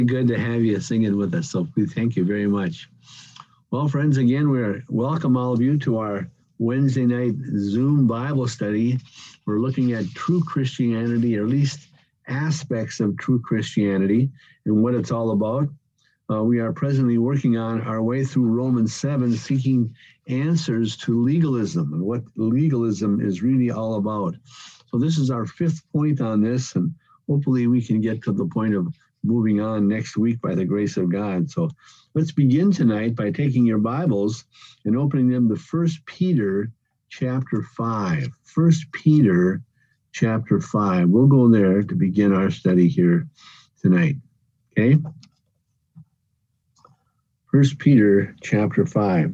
Good to have you singing with us. So we thank you very much. Well, friends, again, we're welcome all of you to our Wednesday night Zoom Bible study. We're looking at true Christianity, or at least aspects of true Christianity and what it's all about. We are presently working on our way through Romans 7, seeking answers to legalism and what legalism is really all about. So this is our fifth point on this, and hopefully we can get to the point of moving on next week by the grace of God. So let's begin tonight by taking your Bibles and opening them to 1 Peter chapter 5. 1 Peter chapter 5. We'll go there to begin our study here tonight. Okay? 1 Peter chapter 5.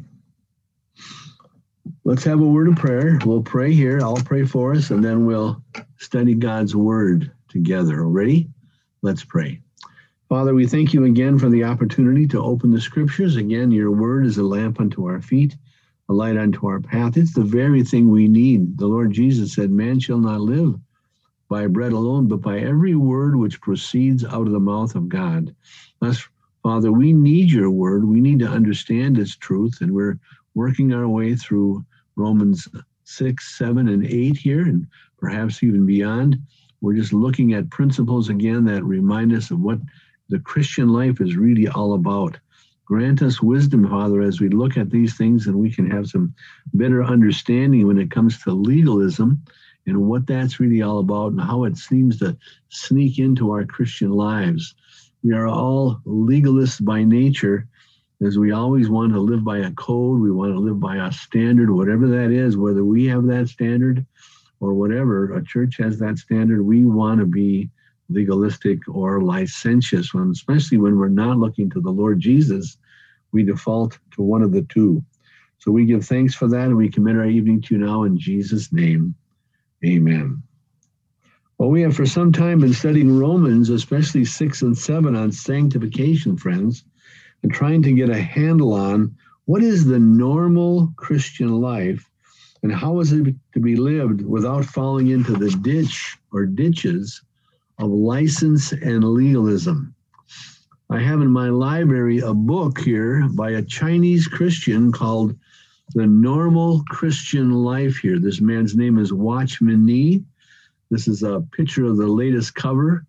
Let's have a word of prayer. We'll pray here. I'll pray for us, and then we'll study God's word together. Ready? Let's pray. Father, we thank you again for the opportunity to open the scriptures. Again, your word is a lamp unto our feet, a light unto our path. It's the very thing we need. The Lord Jesus said, man shall not live by bread alone, but by every word which proceeds out of the mouth of God. Thus, Father, we need your word. We need to understand its truth, and we're working our way through Romans 6, 7, and 8 here, and perhaps even beyond. We're just looking at principles again that remind us of what the Christian life is really all about. Grant us wisdom, Father, as we look at these things, and we can have some better understanding when it comes to legalism and what that's really all about and how it seems to sneak into our Christian lives. We are all legalists by nature, as we always want to live by a code. We want to live by a standard, whatever that is, whether we have that standard or whatever, a church has that standard. We want to be legalistic or licentious, especially when we're not looking to the Lord Jesus. We default to one of the two. So we give thanks for that, and we commit our evening to you now in Jesus' name. Amen. Well, we have for some time been studying Romans, especially 6 and 7, on sanctification, friends, and trying to get a handle on what is the normal Christian life and how is it to be lived without falling into the ditch or ditches of license and legalism. I have in my library a book here by a Chinese Christian called The Normal Christian Life here. This man's name is Watchman Nee. This is a picture of the latest cover.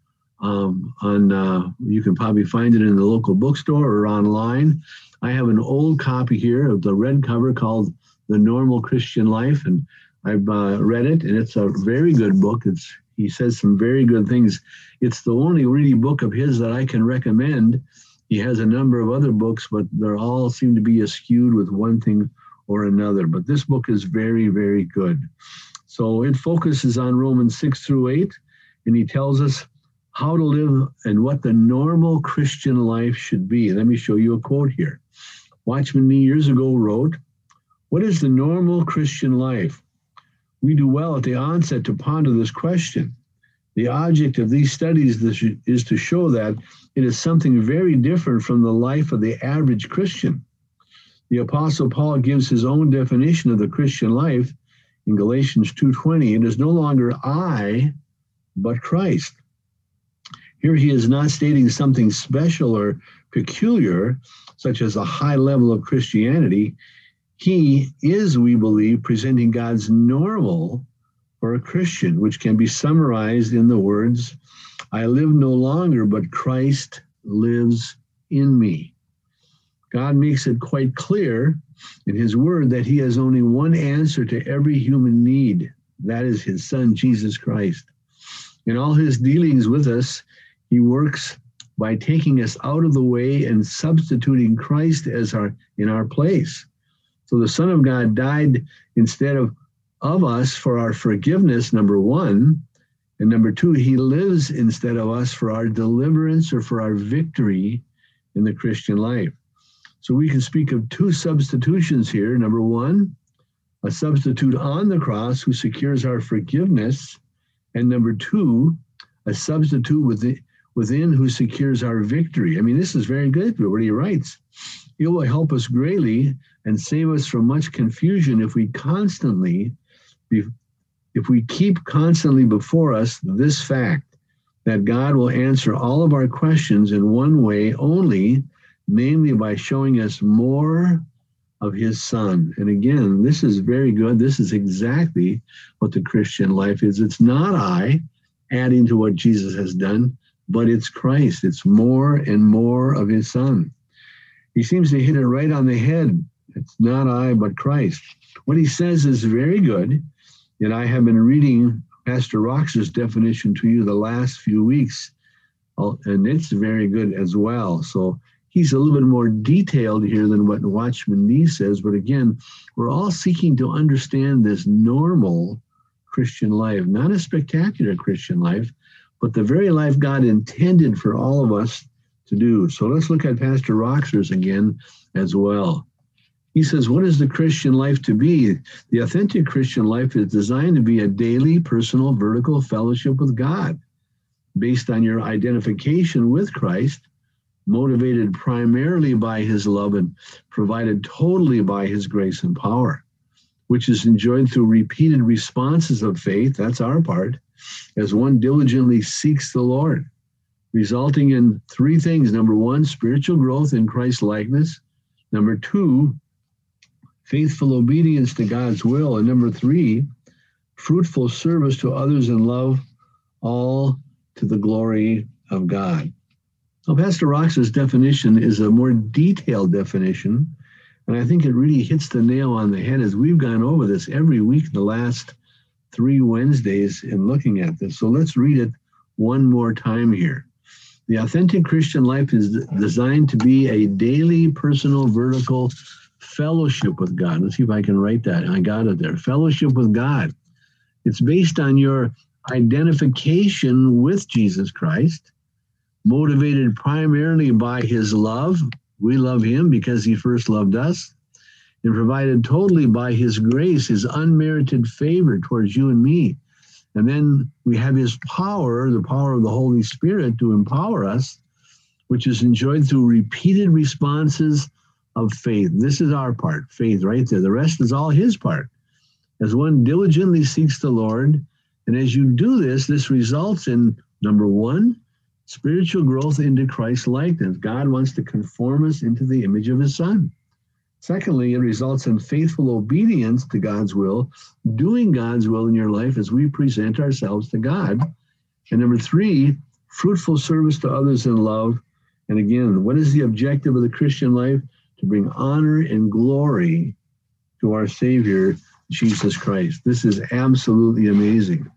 You can probably find it in the local bookstore or online. I have an old copy here of the red cover called The Normal Christian Life, and I've read it, and it's a very good book. He says some very good things. It's the only really book of his that I can recommend. He has a number of other books, but they all seem to be skewed with one thing or another. But this book is very, very good. So it focuses on Romans 6 through 8, and he tells us how to live and what the normal Christian life should be. Let me show you a quote here. Watchman Nee years ago wrote, "What is the normal Christian life? We do well at the onset to ponder this question. The object of these studies is to show that it is something very different from the life of the average Christian. The Apostle Paul gives his own definition of the Christian life in Galatians 2:20. It is no longer I, but Christ." Here he is not stating something special or peculiar, such as a high level of Christianity. He is, we believe, presenting God's normal for a Christian, which can be summarized in the words, I live no longer, but Christ lives in me. God makes it quite clear in his word that he has only one answer to every human need. That is his son, Jesus Christ. In all his dealings with us, he works by taking us out of the way and substituting Christ in our place. So the Son of God died instead of us for our forgiveness, number one. And number two, he lives instead of us for our deliverance or for our victory in the Christian life. So we can speak of two substitutions here. Number one, a substitute on the cross who secures our forgiveness. And number two, a substitute within who secures our victory. I mean, this is very good, what he writes. It will help us greatly and save us from much confusion if we keep constantly before us this fact, that God will answer all of our questions in one way only, namely by showing us more of his Son. And again, this is very good. This is exactly what the Christian life is. It's not I adding to what Jesus has done, but it's Christ. It's more and more of his Son. He seems to hit it right on the head. It's not I, but Christ. What he says is very good, and I have been reading Pastor Rox's definition to you the last few weeks, and it's very good as well. So he's a little bit more detailed here than what Watchman Nee says, but again, we're all seeking to understand this normal Christian life, not a spectacular Christian life, but the very life God intended for all of us to do. So let's look at Pastor Roxers again as well. He says, what is the Christian life to be? The authentic Christian life is designed to be a daily, personal, vertical fellowship with God, based on your identification with Christ, motivated primarily by his love and provided totally by his grace and power, which is enjoyed through repeated responses of faith, that's our part, as one diligently seeks the Lord, resulting in three things. Number one, spiritual growth in Christ's likeness. Number two, faithful obedience to God's will. And number three, fruitful service to others in love, all to the glory of God. Now, Pastor Rox's definition is a more detailed definition, and I think it really hits the nail on the head as we've gone over this every week the last 3 Wednesdays in looking at this. So let's read it one more time here. The authentic Christian life is designed to be a daily, personal, vertical fellowship with God. Let's see if I can write that. I got it there. Fellowship with God. It's based on your identification with Jesus Christ, motivated primarily by his love. We love him because he first loved us, and provided totally by his grace, his unmerited favor towards you and me. And then we have his power, the power of the Holy Spirit to empower us, which is enjoyed through repeated responses of faith. This is our part, faith right there. The rest is all his part. As one diligently seeks the Lord, and as you do this, this results in, number one, spiritual growth into Christ's likeness. God wants to conform us into the image of his Son. Secondly, it results in faithful obedience to God's will, doing God's will in your life as we present ourselves to God. And number three, fruitful service to others in love. And again, what is the objective of the Christian life? To bring honor and glory to our Savior, Jesus Christ. This is absolutely amazing.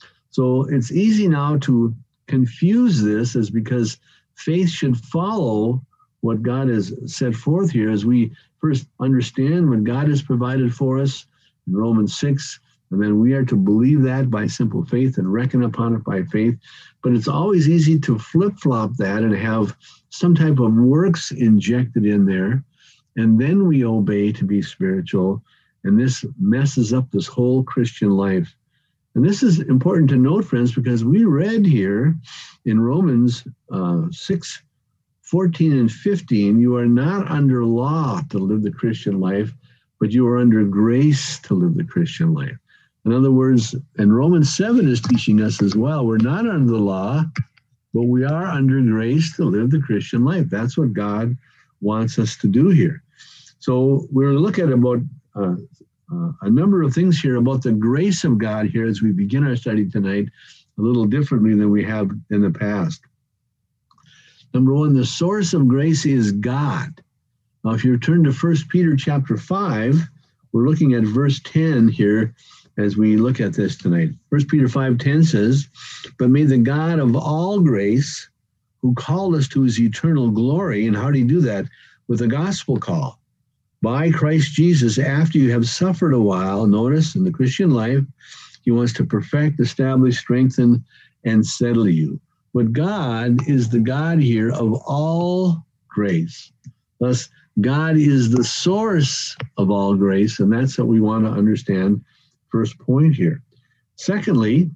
So it's easy now to confuse this as because faith should follow what God has set forth here as we first understand what God has provided for us in Romans 6, and then we are to believe that by simple faith and reckon upon it by faith. But it's always easy to flip-flop that and have some type of works injected in there, and then we obey to be spiritual, and this messes up this whole Christian life. And this is important to note, friends, because we read here in Romans 6, 14 and 15, you are not under law to live the Christian life, but you are under grace to live the Christian life. In other words, and Romans 7 is teaching us as well, we're not under the law, but we are under grace to live the Christian life. That's what God wants us to do here. So we're going to look at about a number of things here about the grace of God here as we begin our study tonight, a little differently than we have in the past. Number one, the source of grace is God. Now, if you turn to 1 Peter chapter 5, we're looking at verse 10 here as we look at this tonight. 1 Peter 5:10 says, "But may the God of all grace, who called us to his eternal glory," and how did he do that? With a gospel call. By Christ Jesus, after you have suffered a while, notice in the Christian life, he wants to perfect, establish, strengthen, and settle you. But God is the God here of all grace. Thus, God is the source of all grace, and that's what we want to understand. First point here. Secondly,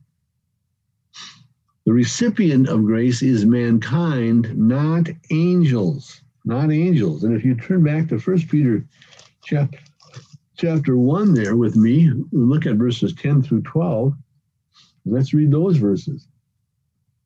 the recipient of grace is mankind, not angels. Not angels. And if you turn back to 1 Peter chapter 1 there with me, look at verses 10 through 12. Let's read those verses.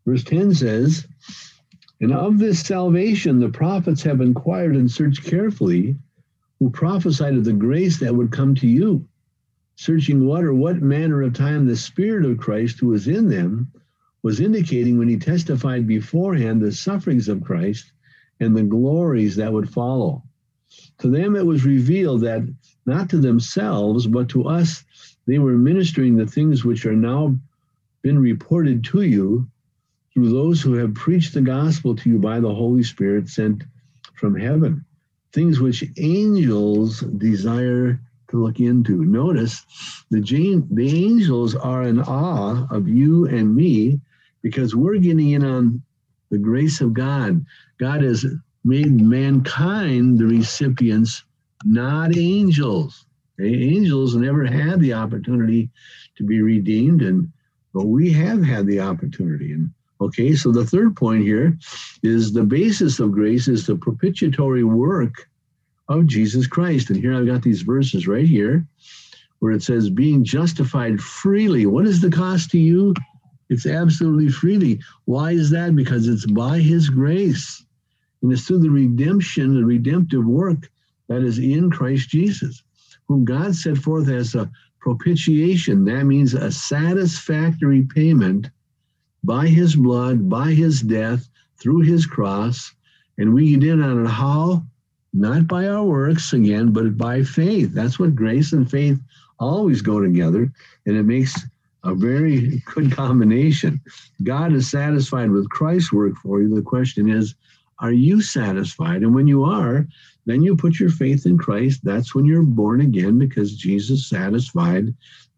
Verse 10 says, and of this salvation the prophets have inquired and searched carefully, who prophesied of the grace that would come to you, searching what or what manner of time the Spirit of Christ who was in them was indicating when he testified beforehand the sufferings of Christ and the glories that would follow. To them it was revealed that not to themselves, but to us, they were ministering the things which are now been reported to you through those who have preached the gospel to you by the Holy Spirit sent from heaven, things which angels desire to look into. Notice the angels are in awe of you and me because we're getting in on the grace of God. God has made mankind the recipients, not angels. Okay? Angels never had the opportunity to be redeemed, but we have had the opportunity. And okay, so the third point here is the basis of grace is the propitiatory work of Jesus Christ. And here I've got these verses right here where it says, being justified freely. What is the cost to you? It's absolutely freely. Why is that? Because it's by his grace. And it's through the redemption, the redemptive work that is in Christ Jesus, whom God set forth as a propitiation. That means a satisfactory payment by his blood, by his death, through his cross. And we get in on it how? Not by our works again, but by faith. That's what grace and faith always go together. And it makes a very good combination. God is satisfied with Christ's work for you. The question is, are you satisfied? And when you are, then you put your faith in Christ. That's when you're born again, because Jesus satisfied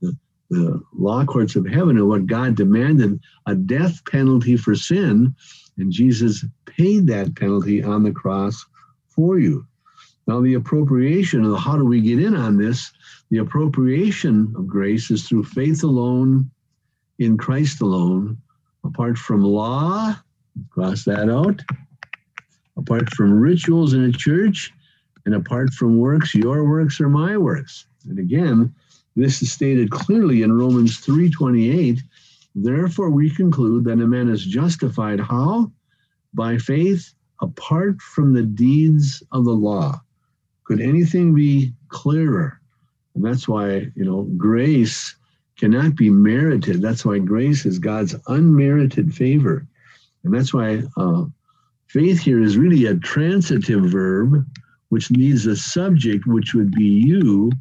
the law courts of heaven and what God demanded, a death penalty for sin. And Jesus paid that penalty on the cross for you. Now, the appropriation of how do we get in on this? The appropriation of grace is through faith alone, in Christ alone, apart from law, cross that out, apart from rituals in a church, and apart from works, your works or my works. And again, this is stated clearly in Romans 3:28. Therefore, we conclude that a man is justified how? By faith, apart from the deeds of the law. Could anything be clearer? And that's why, grace cannot be merited. That's why grace is God's unmerited favor. And that's why faith here is really a transitive verb, which needs a subject, which would be you,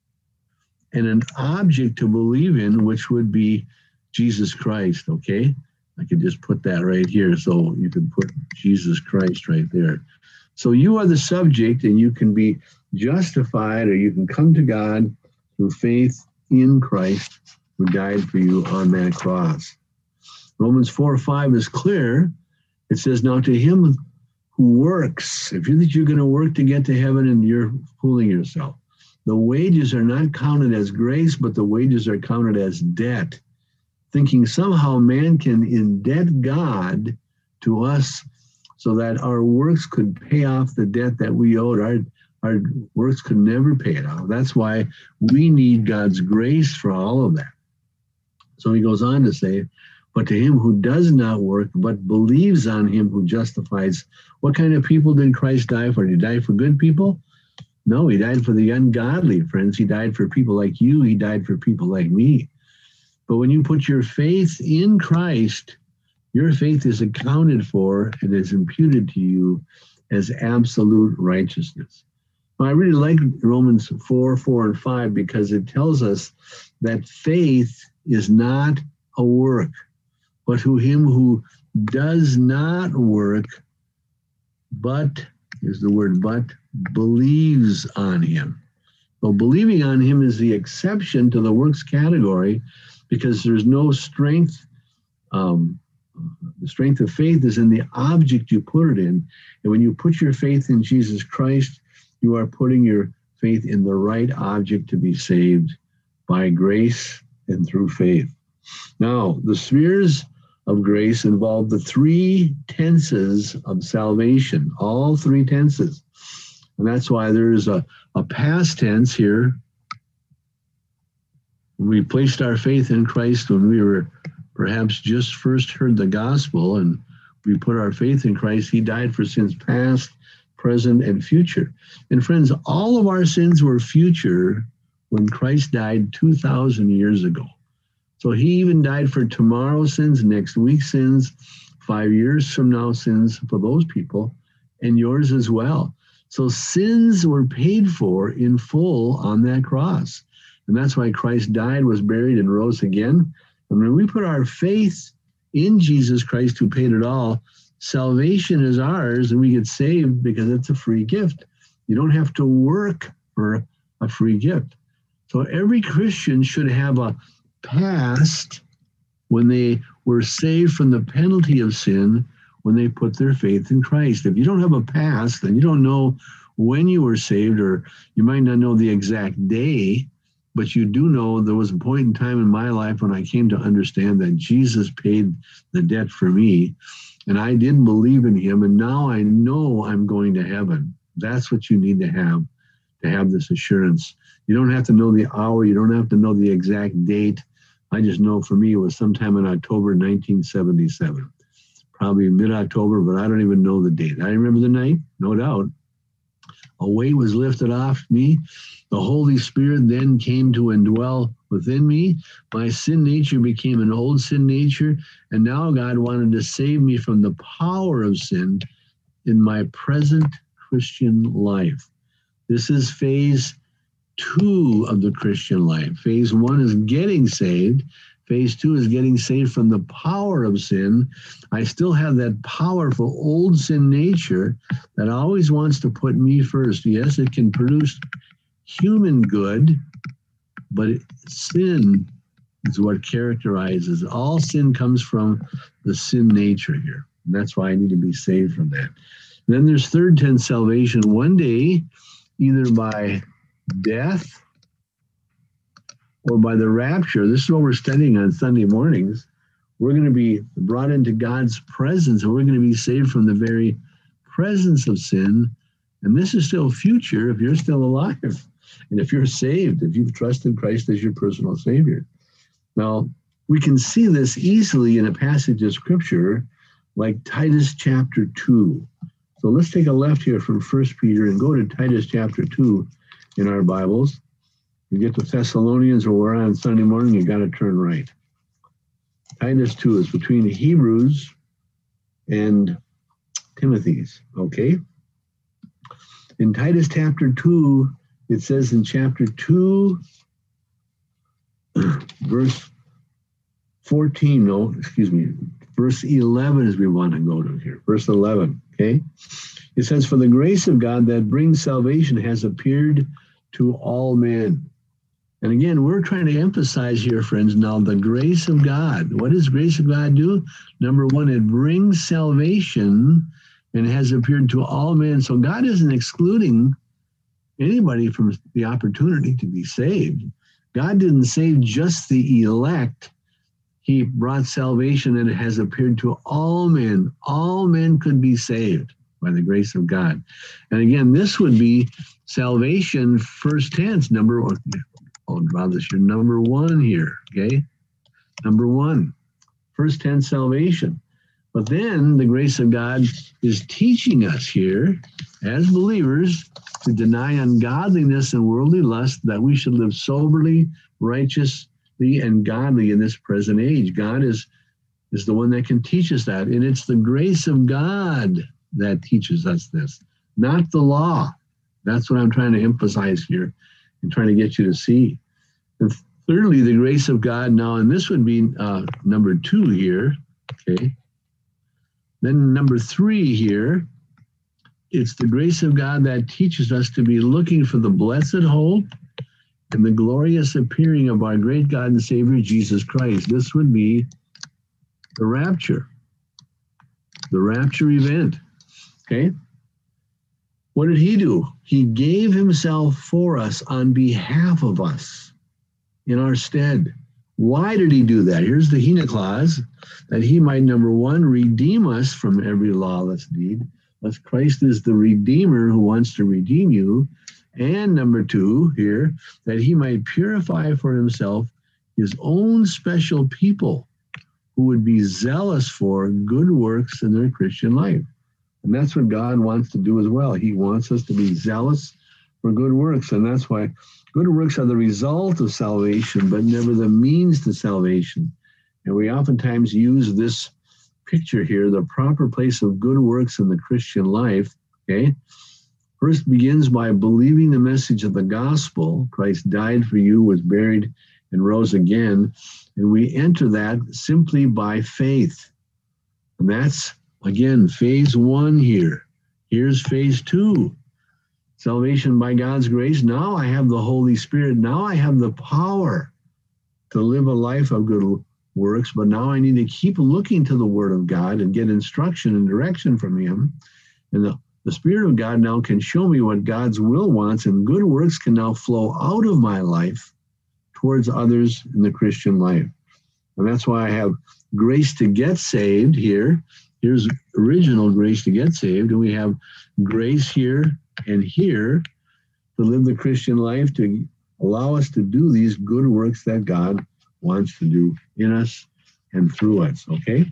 and an object to believe in, which would be Jesus Christ, okay? I could just put that right here, so you can put Jesus Christ right there. So you are the subject, and you can be justified, or you can come to God through faith in Christ, who died for you on that cross. Romans 4:5 is clear. It says, now to him who works, if you think you're going to work to get to heaven, and you're fooling yourself. The wages are not counted as grace, but the wages are counted as debt, thinking somehow man can indebt God to us so that our works could pay off the debt that we owed. Our works could never pay it off. That's why we need God's grace for all of that. So he goes on to say, but to him who does not work, but believes on him who justifies. What kind of people did Christ die for? Did he die for good people? No, he died for the ungodly, friends. He died for people like you. He died for people like me. But when you put your faith in Christ, your faith is accounted for and is imputed to you as absolute righteousness. Now, I really like Romans 4 and 5 because it tells us that faith is not a work, but to him who does not work, but, here's the word but, believes on him. Well, believing on him is the exception to the works category because there's no strength. The strength of faith is in the object you put it in. And when you put your faith in Jesus Christ, you are putting your faith in the right object to be saved by grace and through faith. Now, the spheres of grace involve the three tenses of salvation, all three tenses. And that's why there's a past tense here. We placed our faith in Christ when we were perhaps just first heard the gospel and we put our faith in Christ. He died for sins past, present, and future. And friends, all of our sins were future when Christ died 2,000 years ago. So he even died for tomorrow's sins, next week's sins, 5 years from now sins for those people, and yours as well. So sins were paid for in full on that cross. And that's why Christ died, was buried, and rose again. And when we put our faith in Jesus Christ, who paid it all, salvation is ours, and we get saved because it's a free gift. You don't have to work for a free gift. So every Christian should have a past when they were saved from the penalty of sin, when they put their faith in Christ. If you don't have a past, then you don't know when you were saved, or you might not know the exact day, but you do know there was a point in time in my life when I came to understand that Jesus paid the debt for me, and I didn't believe in him, and now I know I'm going to heaven. That's what you need to have this assurance. You don't have to know the hour. You don't have to know the exact date. I just know for me it was sometime in October 1977, probably mid-October, but I don't even know the date. I remember the night, no doubt. A weight was lifted off me. The Holy Spirit then came to indwell within me. My sin nature became an old sin nature, and now God wanted to save me from the power of sin in my present Christian life. This is phase 2 of the Christian life. Phase 1 is getting saved. Phase 2 is getting saved from the power of sin. I still have that powerful old sin nature that always wants to put me first. Yes, it can produce human good, but sin is what characterizes. All sin comes from the sin nature here. And that's why I need to be saved from that. And then there's third tense salvation. One day, either by death or by the rapture. This is what we're studying on Sunday mornings. We're going to be brought into God's presence, and we're going to be saved from the very presence of sin. And this is still future if you're still alive, and if you're saved, if you've trusted Christ as your personal Savior. Now, we can see this easily in a passage of Scripture like Titus chapter 2. So let's take a left here from 1 Peter and go to Titus chapter 2 in our Bibles. You get to Thessalonians, or we're on Sunday morning, you got to turn right. Titus 2 is between Hebrews and Timothy's, okay? In Titus chapter 2, it says in chapter 2, verse 14, verse 11 as we want to go to here. Verse 11, okay? It says, "For the grace of God that brings salvation has appeared to all men." And again, we're trying to emphasize here, friends, now the grace of God. What does grace of God do? Number one, it brings salvation and has appeared to all men. So God isn't excluding anybody from the opportunity to be saved. God didn't save just the elect. He brought salvation, and it has appeared to all men. All men could be saved by the grace of God. And again, this would be salvation first tense, number one. I'll draw this your number one here, okay? Number one, first tense salvation. But then the grace of God is teaching us here as believers to deny ungodliness and worldly lust, that we should live soberly, righteously, and godly in this present age. God is the one that can teach us that. And it's the grace of God that teaches us this, not the law. That's what I'm trying to emphasize here and trying to get you to see. And thirdly, the grace of God now, and this would be number 2 here, okay? Then number 3 here, it's the grace of God that teaches us to be looking for the blessed hope and the glorious appearing of our great God and Savior, Jesus Christ. This would be the rapture event, okay? What did he do? He gave himself for us on behalf of us in our stead. Why did he do that? Here's the hina clause, that he might, number one, redeem us from every lawless deed. Thus Christ is the Redeemer who wants to redeem you. And number 2 here, that he might purify for himself his own special people who would be zealous for good works in their Christian life. And that's what God wants to do as well. He wants us to be zealous for good works. And that's why good works are the result of salvation, but never the means to salvation. And we oftentimes use this picture here, the proper place of good works in the Christian life, okay? First begins by believing the message of the gospel. Christ died for you, was buried, and rose again. And we enter that simply by faith. And that's, again, phase 1 here. Here's phase 2. Salvation by God's grace. Now I have the Holy Spirit. Now I have the power to live a life of good works, but now I need to keep looking to the Word of God and get instruction and direction from Him. And the Spirit of God now can show me what God's will wants, and good works can now flow out of my life towards others in the Christian life. And that's why I have grace to get saved here. Here's original grace to get saved, and we have grace here and here to live the Christian life, to allow us to do these good works that God wants to do in us and through us, okay?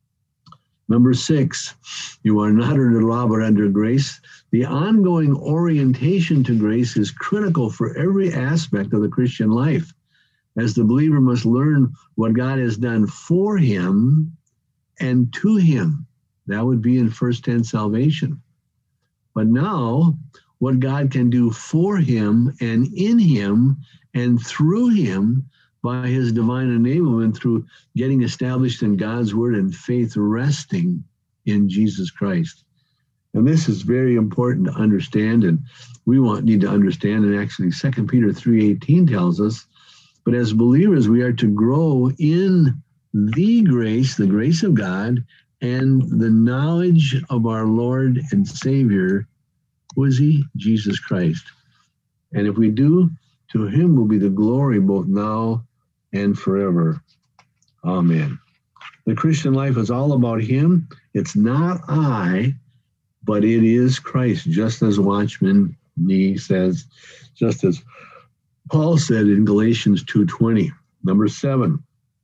Number 6, you are not under law but under grace. The ongoing orientation to grace is critical for every aspect of the Christian life, as the believer must learn what God has done for him and to him. That would be in first tense salvation. But now, what God can do for him and in him and through him by his divine enablement through getting established in God's word and faith resting in Jesus Christ. And this is very important to understand, and we need to understand, and actually 2 Peter 3:18 tells us, but as believers, we are to grow in the grace of God, and the knowledge of our Lord and Savior. Who is he? Jesus Christ. And if we do, to him will be the glory both now and forever. Amen. The Christian life is all about him. It's not I, but it is Christ, just as Watchman Nee says, just as Paul said in Galatians 2:20. Number 7,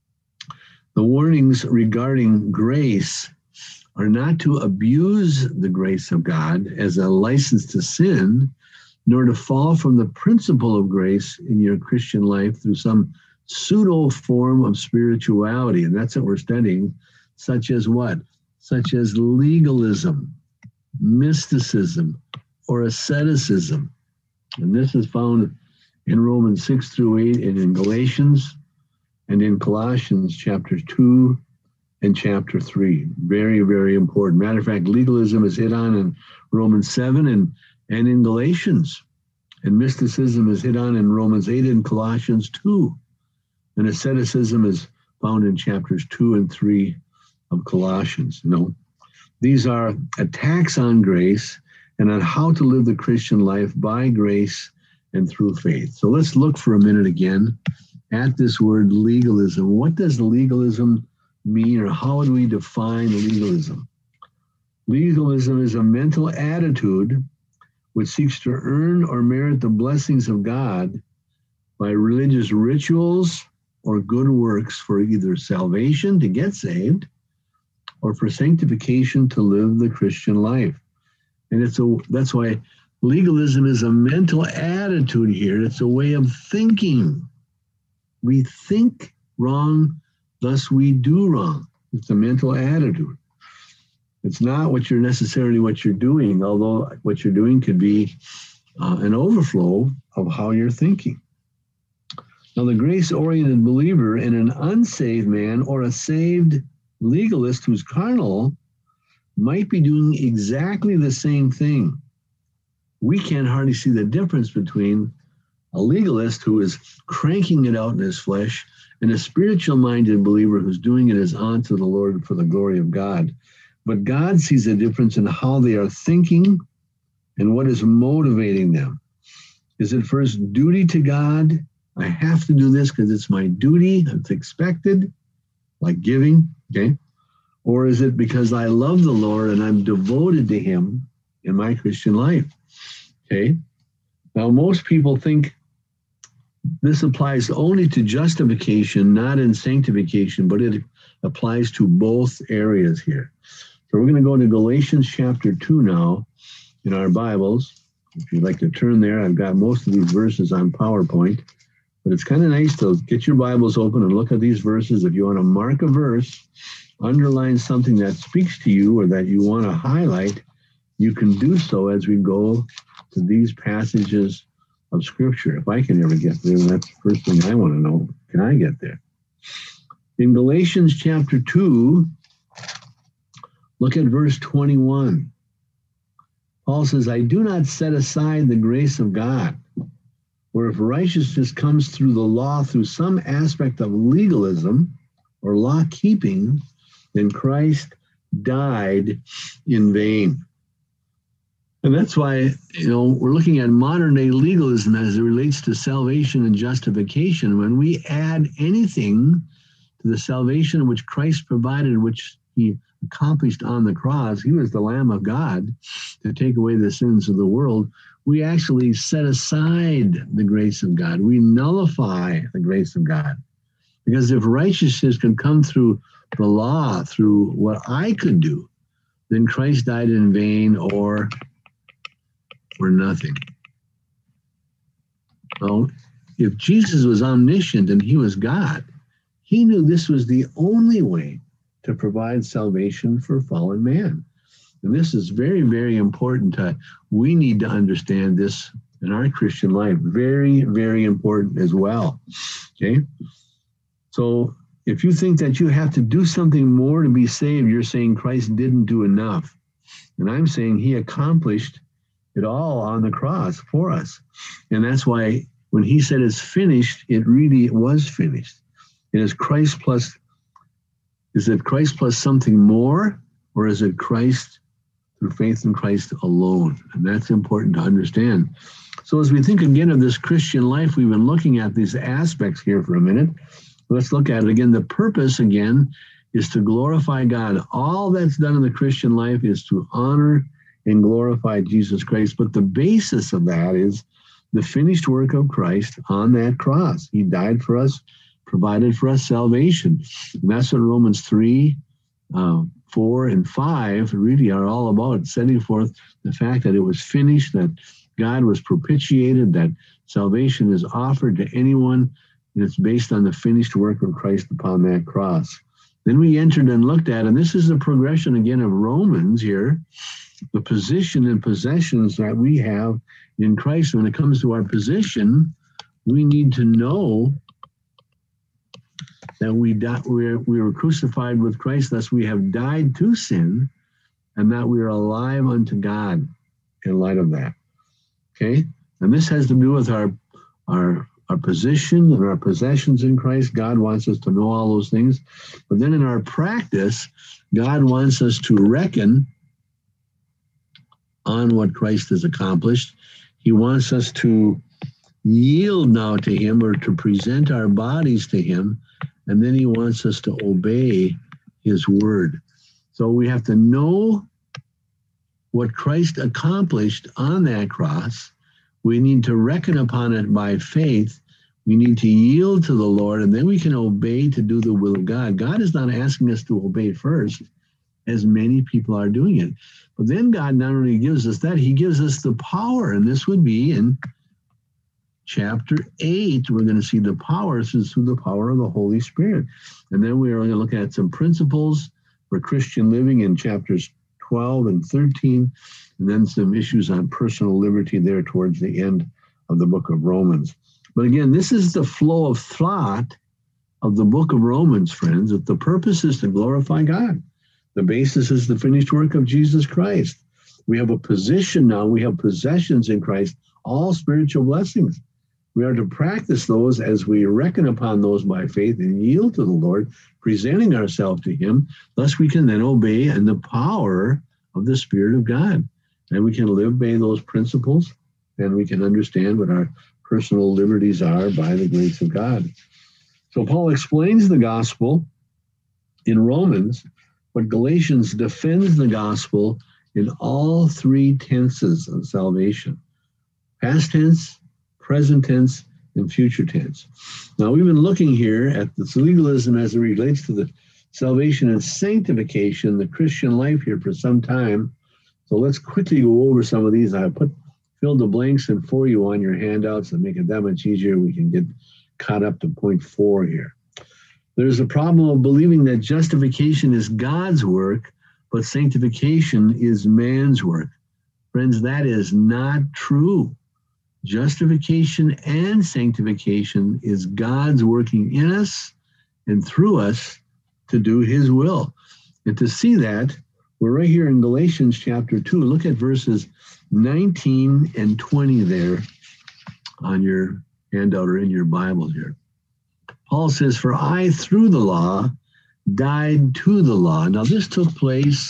the warnings regarding grace are not to abuse the grace of God as a license to sin, nor to fall from the principle of grace in your Christian life through some pseudo form of spirituality. And that's what we're studying, such as what? Such as legalism, mysticism, or asceticism. And this is found in Romans 6-8 and in Galatians and in Colossians chapter 2 and chapter 3. Very, very important. Matter of fact, legalism is hit on in Romans 7 and in Galatians. And mysticism is hit on in Romans 8 and Colossians 2. And asceticism is found in chapters 2 and 3 of Colossians. These are attacks on grace and on how to live the Christian life by grace and through faith. So let's look for a minute again at this word legalism. What does legalism mean, or how would we define legalism? Legalism is a mental attitude which seeks to earn or merit the blessings of God by religious rituals or good works for either salvation, to get saved, or for sanctification, to live the Christian life. And that's why legalism is a mental attitude here. It's a way of thinking. We think wrong, thus we do wrong. It's a mental attitude. It's not what you're doing, although what you're doing could be an overflow of how you're thinking. Now, the grace-oriented believer and an unsaved man or a saved legalist who's carnal might be doing exactly the same thing. We can't hardly see the difference between a legalist who is cranking it out in his flesh and a spiritual-minded believer who's doing it as unto the Lord for the glory of God. But God sees a difference in how they are thinking and what is motivating them. Is it first duty to God? I have to do this because it's my duty, it's expected, like giving, okay? Or is it because I love the Lord and I'm devoted to him in my Christian life, okay? Now, most people think this applies only to justification, not in sanctification, but it applies to both areas here. So we're going to go to Galatians chapter 2 now in our Bibles. If you'd like to turn there, I've got most of these verses on PowerPoint, but it's kind of nice to get your Bibles open and look at these verses. If you want to mark a verse, underline something that speaks to you or that you want to highlight, you can do so as we go to these passages of Scripture. If I can ever get there, that's the first thing I want to know. Can I get there? In Galatians chapter 2, look at verse 21. Paul says, I do not set aside the grace of God, for if righteousness comes through the law through some aspect of legalism or law keeping, then Christ died in vain. And that's why, we're looking at modern day legalism as it relates to salvation and justification. When we add anything to the salvation which Christ provided, which he accomplished on the cross, he was the Lamb of God to take away the sins of the world, we actually set aside the grace of God. We nullify the grace of God. Because if righteousness can come through the law, through what I could do, then Christ died in vain or for nothing. So if Jesus was omniscient and he was God, he knew this was the only way to provide salvation for fallen man. And this is very, very important. We need to understand this in our Christian life. Very, very important as well. Okay? So if you think that you have to do something more to be saved, you're saying Christ didn't do enough. And I'm saying he accomplished it all on the cross for us. And that's why when he said it's finished, it really was finished. It is Christ plus, is it Christ plus something more, or is it Christ through faith in Christ alone? And that's important to understand. So as we think again of this Christian life, we've been looking at these aspects here for a minute. Let's look at it again. The purpose, again, is to glorify God. All that's done in the Christian life is to honor and glorify Jesus Christ. But the basis of that is the finished work of Christ on that cross. He died for us, provided for us salvation. And that's what Romans 3, 4, and 5 really are all about, setting forth the fact that it was finished, that God was propitiated, that salvation is offered to anyone, and it's based on the finished work of Christ upon that cross. Then we entered and looked at, and this is the progression again of Romans here, the position and possessions that we have in Christ. When it comes to our position, we need to know that we were crucified with Christ, thus we have died to sin, and that we are alive unto God in light of that. Okay? And this has to do with our position and our possessions in Christ. God wants us to know all those things. But then in our practice, God wants us to reckon on what Christ has accomplished. He wants us to yield now to him, or to present our bodies to him, and then he wants us to obey his word. So we have to know what Christ accomplished on that cross. We need to reckon upon it by faith. We need to yield to the Lord, and then we can obey to do the will of God. God is not asking us to obey first, as many people are doing it. But then God not only gives us that, he gives us the power. And this would be in chapter 8. We're going to see the power. This is through the power of the Holy Spirit. And then we are going to look at some principles for Christian living in chapters 12 and 13, and then some issues on personal liberty there towards the end of the book of Romans. But again, this is the flow of thought of the book of Romans, friends, that the purpose is to glorify God. The basis is the finished work of Jesus Christ. We have a position now. We have possessions in Christ, all spiritual blessings. We are to practice those as we reckon upon those by faith and yield to the Lord, presenting ourselves to him. Thus we can then obey in the power of the Spirit of God. And we can live by those principles, and we can understand what our personal liberties are by the grace of God. So Paul explains the gospel in Romans, but Galatians defends the gospel in all three tenses of salvation: past tense, present tense, and future tense. Now, we've been looking here at this legalism as it relates to the salvation and sanctification, the Christian life here for some time. So let's quickly go over some of these. I filled the blanks in for you on your handouts and make it that much easier. We can get caught up to point 4 here. There's a problem of believing that justification is God's work, but sanctification is man's work. Friends, that is not true. Justification and sanctification is God's working in us and through us to do his will. And to see that, we're right here in Galatians chapter 2. Look at verses 19 and 20 there on your handout or in your Bible here. Paul says, "For I, through the law, died to the law." Now, this took place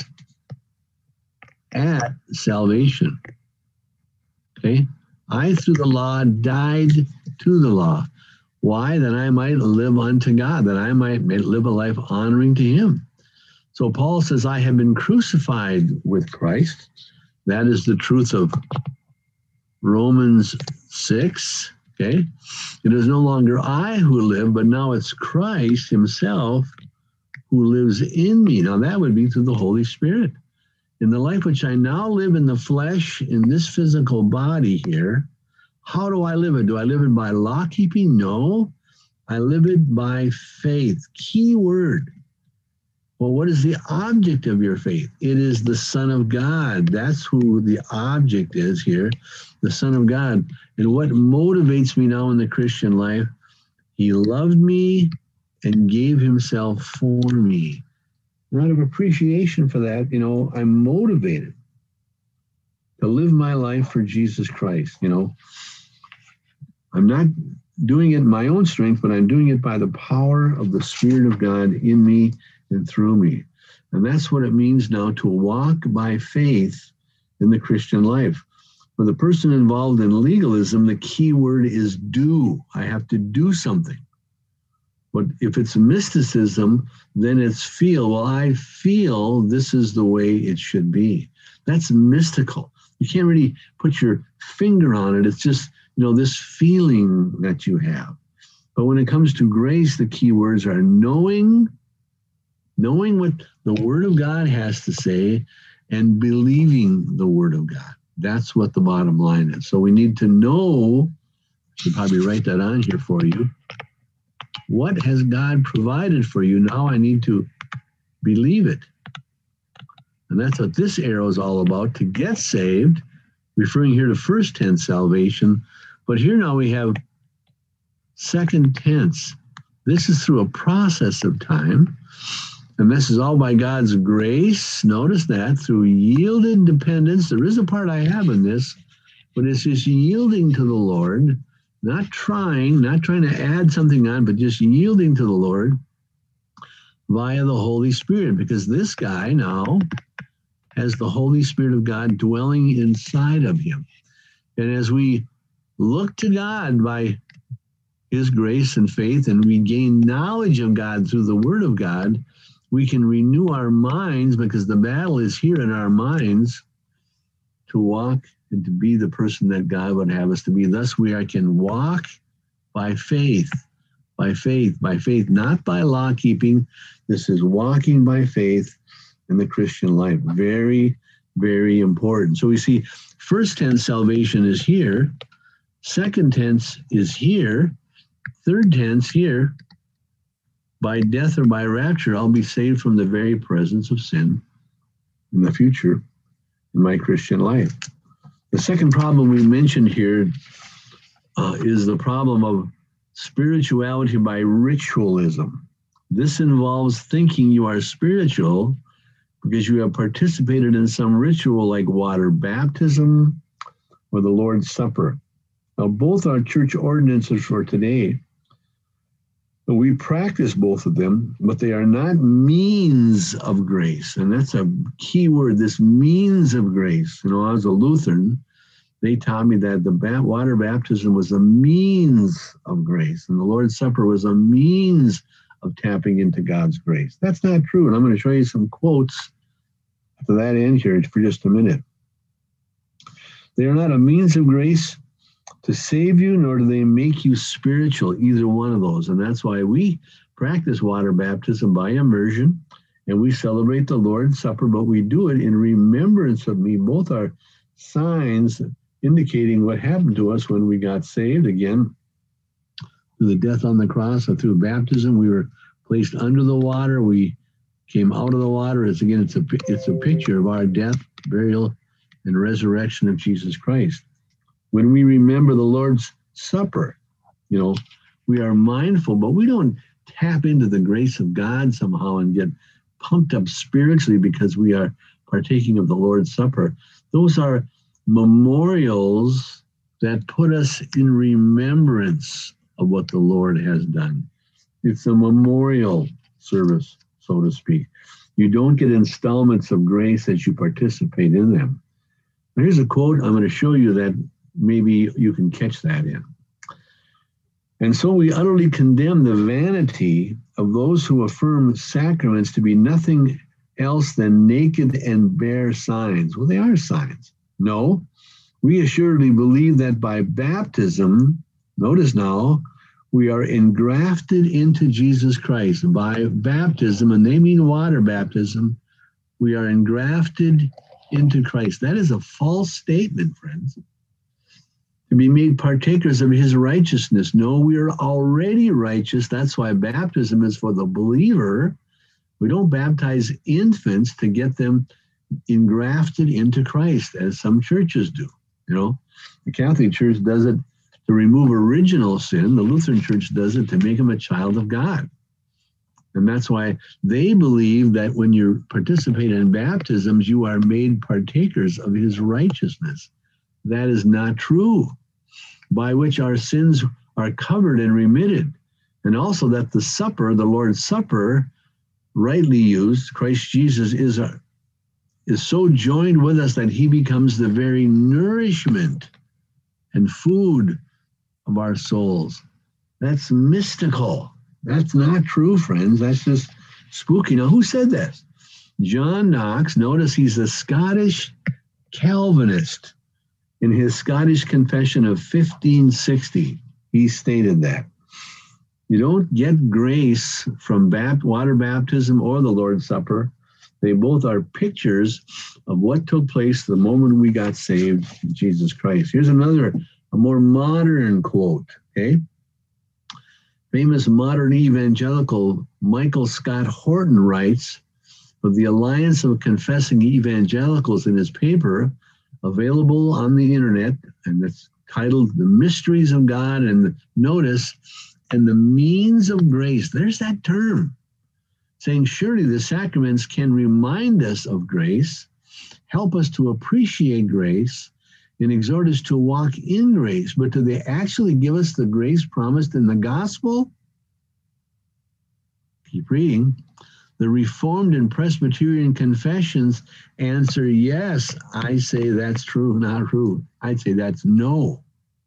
at salvation. Okay? I, through the law, died to the law. Why? That I might live unto God, that I might live a life honoring to him. So Paul says, I have been crucified with Christ. That is the truth of Romans 6. Okay? It is no longer I who live, but now it's Christ himself who lives in me. Now that would be through the Holy Spirit. In the life which I now live in the flesh, in this physical body here, how do I live it? Do I live it by law keeping? No. I live it by faith. Key word. Well, what is the object of your faith? It is the Son of God. That's who the object is here, the Son of God. And what motivates me now in the Christian life? He loved me and gave himself for me. And out of appreciation for that, I'm motivated to live my life for Jesus Christ. I'm not doing it in my own strength, but I'm doing it by the power of the Spirit of God in me and through me. And that's what it means now to walk by faith in the Christian life. For the person involved in legalism, the key word is do. I have to do something. But if it's mysticism, then it's feel. Well, I feel this is the way it should be. That's mystical. You can't really put your finger on it. It's just, this feeling that you have. But when it comes to grace, the key words are knowing what the Word of God has to say and believing the Word of God. That's what the bottom line is. So we need to know, I should probably write that on here for you. What has God provided for you? Now I need to believe it. And that's what this arrow is all about, to get saved, referring here to first tense salvation. But here now we have second tense. This is through a process of time. And this is all by God's grace. Notice that, through yielded dependence. There is a part I have in this, but it's just yielding to the Lord, not trying to add something on, but just yielding to the Lord via the Holy Spirit, because this guy now has the Holy Spirit of God dwelling inside of him. And as we look to God by his grace and faith, and we gain knowledge of God through the Word of God, we can renew our minds, because the battle is here in our minds, to walk and to be the person that God would have us to be. Thus we can walk by faith, not by law keeping. This is walking by faith in the Christian life. Very, very important. So we see first tense salvation is here. Second tense is here. Third tense here. By death or by rapture, I'll be saved from the very presence of sin in the future in my Christian life. The second problem we mentioned here is the problem of spirituality by ritualism. This involves thinking you are spiritual because you have participated in some ritual like water baptism or the Lord's Supper. Now, both are church ordinances for today. We practice both of them, but they are not means of grace. And that's a key word, this means of grace. I was a Lutheran. They taught me that the water baptism was a means of grace, and the Lord's Supper was a means of tapping into God's grace. That's not true. And I'm going to show you some quotes to that end here for just a minute. They are not a means of grace to save you, nor do they make you spiritual, either one of those. And that's why we practice water baptism by immersion. and we celebrate the Lord's Supper, but we do it in remembrance of me. Both are signs indicating what happened to us when we got saved. Again, through the death on the cross or through baptism, we were placed under the water. We came out of the water. It's a picture of our death, burial, and resurrection of Jesus Christ. When we remember the Lord's Supper, we are mindful, but we don't tap into the grace of God somehow and get pumped up spiritually because we are partaking of the Lord's Supper. Those are memorials that put us in remembrance of what the Lord has done. It's a memorial service, so to speak. You don't get installments of grace as you participate in them. Here's a quote I'm going to show you that maybe you can catch that in. And so we utterly condemn the vanity of those who affirm sacraments to be nothing else than naked and bare signs. Well, they are signs. No, we assuredly believe that by baptism, notice now, we are engrafted into Jesus Christ. By baptism, and they mean water baptism, we are engrafted into Christ. That is a false statement, friends. To be made partakers of his righteousness. No, we are already righteous. That's why baptism is for the believer. We don't baptize infants to get them engrafted into Christ, as some churches do. The Catholic Church does it to remove original sin. The Lutheran Church does it to make him a child of God. And that's why they believe that when you participate in baptisms, you are made partakers of his righteousness. That is not true, by which our sins are covered and remitted. And also that the supper, the Lord's Supper, rightly used, Christ Jesus is so joined with us that he becomes the very nourishment and food of our souls. That's mystical. That's not true, friends. That's just spooky. Now, who said that? John Knox. Notice he's a Scottish Calvinist. In his Scottish Confession of 1560, he stated that you don't get grace from water baptism or the Lord's Supper. They both are pictures of what took place the moment we got saved in Jesus Christ. Here's a more modern quote, okay? Famous modern evangelical Michael Scott Horton writes of the Alliance of Confessing Evangelicals in his paper, available on the internet, and it's titled The Mysteries of God, and notice, and the means of grace. There's that term, saying surely the sacraments can remind us of grace, help us to appreciate grace, and exhort us to walk in grace. But do they actually give us the grace promised in the gospel? Keep reading. The Reformed and Presbyterian confessions answer yes. I say that's true, not true. I'd say that's no.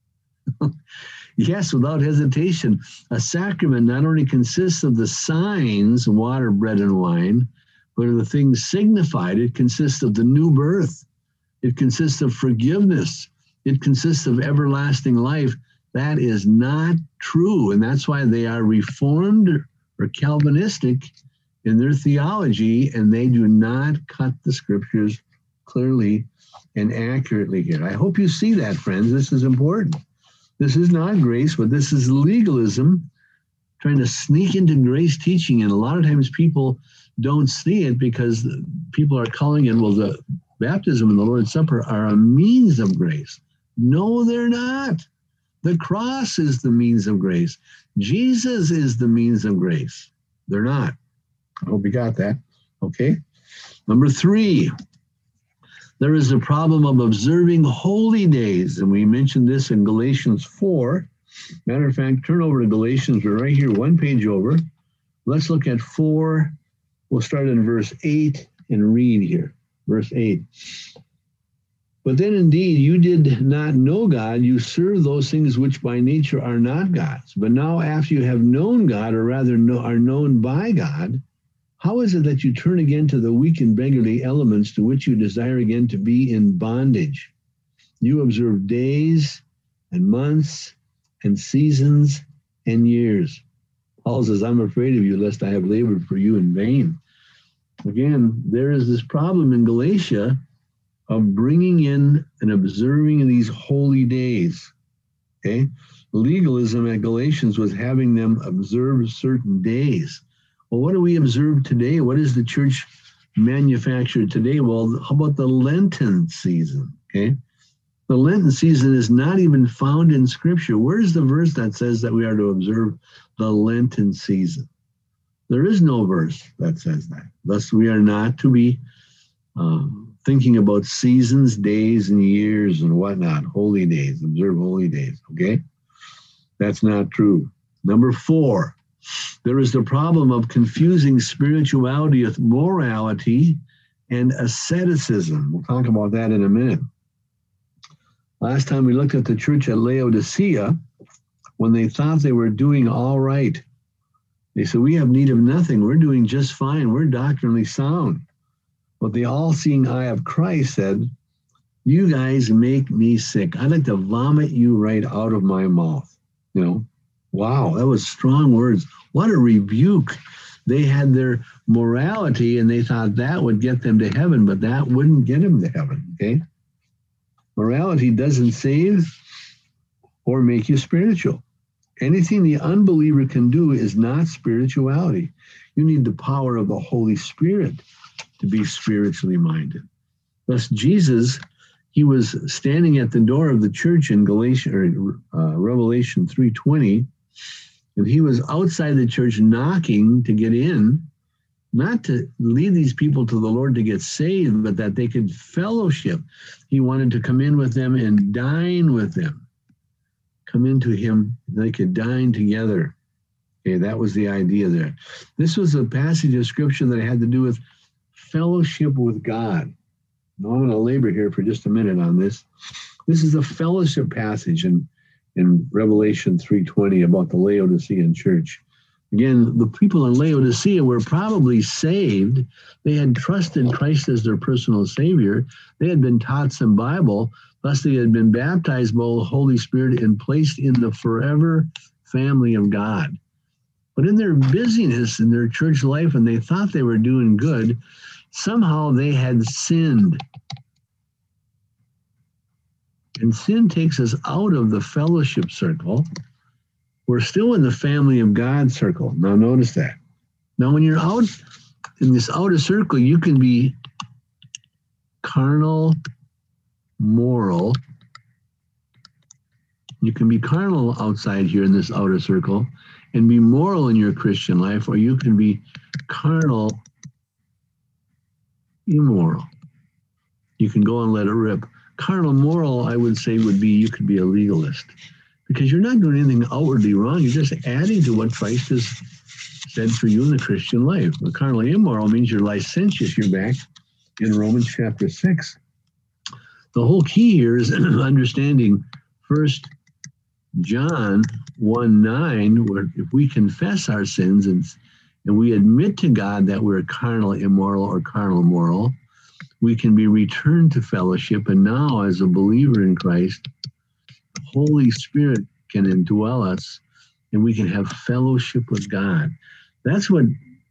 Yes, without hesitation, a sacrament not only consists of the signs, water, bread, and wine, but of the things signified. It consists of the new birth. It consists of forgiveness. It consists of everlasting life. That is not true, and that's why they are Reformed or Calvinistic in their theology, and they do not cut the scriptures clearly and accurately here. I hope you see that, friends. This is important. This is not grace, but this is legalism, trying to sneak into grace teaching. And a lot of times people don't see it because people are calling it, well, the baptism and the Lord's Supper are a means of grace. No, they're not. The cross is the means of grace. Jesus is the means of grace. They're not. I hope you got that. Okay. Number 3, there is a problem of observing holy days. And we mentioned this in Galatians 4. Matter of fact, turn over to Galatians. We're right here, one page over. Let's look at 4. We'll start in verse 8 and read here. Verse 8. But then indeed you did not know God. You serve those things which by nature are not God's. But now after you have known God, or rather are known by God, how is it that you turn again to the weak and beggarly elements to which you desire again to be in bondage? You observe days and months and seasons and years. Paul says, I'm afraid of you, lest I have labored for you in vain. again, there is this problem in Galatia of bringing in and observing these holy days. Okay? Legalism at Galatians was having them observe certain days. Well, what do we observe today? What is the church manufactured today? Well, how about the Lenten season? Okay? The Lenten season is not even found in Scripture. Where's the verse that says that we are to observe the Lenten season? There is no verse that says that. Thus, we are not to be thinking about seasons, days, and years and whatnot. Holy days, observe holy days, okay? That's not true. Number 4, there is the problem of confusing spirituality with morality and asceticism. We'll talk about that in a minute. Last time we looked at the church at Laodicea, when they thought they were doing all right. They said, we have need of nothing. We're doing just fine. We're doctrinally sound. But the all-seeing eye of Christ said, you guys make me sick. I'd like to vomit you right out of my mouth. You know, wow, that was strong words. What a rebuke. They had their morality and they thought that would get them to heaven, but that wouldn't get them to heaven, okay? Morality doesn't save or make you spiritual. Anything the unbeliever can do is not spirituality. You need the power of the Holy Spirit to be spiritually minded. Thus, Jesus, he was standing at the door of the church in Revelation 3:20, and he was outside the church knocking to get in, not to lead these people to the Lord to get saved, but that they could fellowship. He wanted to come in with them and dine with them. Come into him, they could dine together. Okay, that was the idea there. This was a passage of scripture that had to do with fellowship with God. Now I'm going to labor here for just a minute on this. This is a fellowship passage in Revelation 3:20 about the Laodicean church. Again, the people in Laodicea were probably saved. They had trusted Christ as their personal Savior. They had been taught some Bible. Thus, they had been baptized by the Holy Spirit and placed in the forever family of God. But in their busyness in their church life, and they thought they were doing good, somehow they had sinned. And sin takes us out of the fellowship circle. We're still in the family of God circle. Now, notice that. Now, when you're out in this outer circle, you can be carnal, moral. You can be carnal outside here in this outer circle and be moral in your Christian life, or you can be carnal, immoral. You can go and let it rip. Carnal moral, I would say, would be you could be a legalist because you're not doing anything outwardly wrong. You're just adding to what Christ has said for you in the Christian life. The carnal immoral means you're licentious. You're back in Romans chapter 6. The whole key here is understanding 1 John 1:9, where if we confess our sins and we admit to God that we're carnal immoral or carnal moral, we can be returned to fellowship. And now, as a believer in Christ, the Holy Spirit can indwell us and we can have fellowship with God. That's what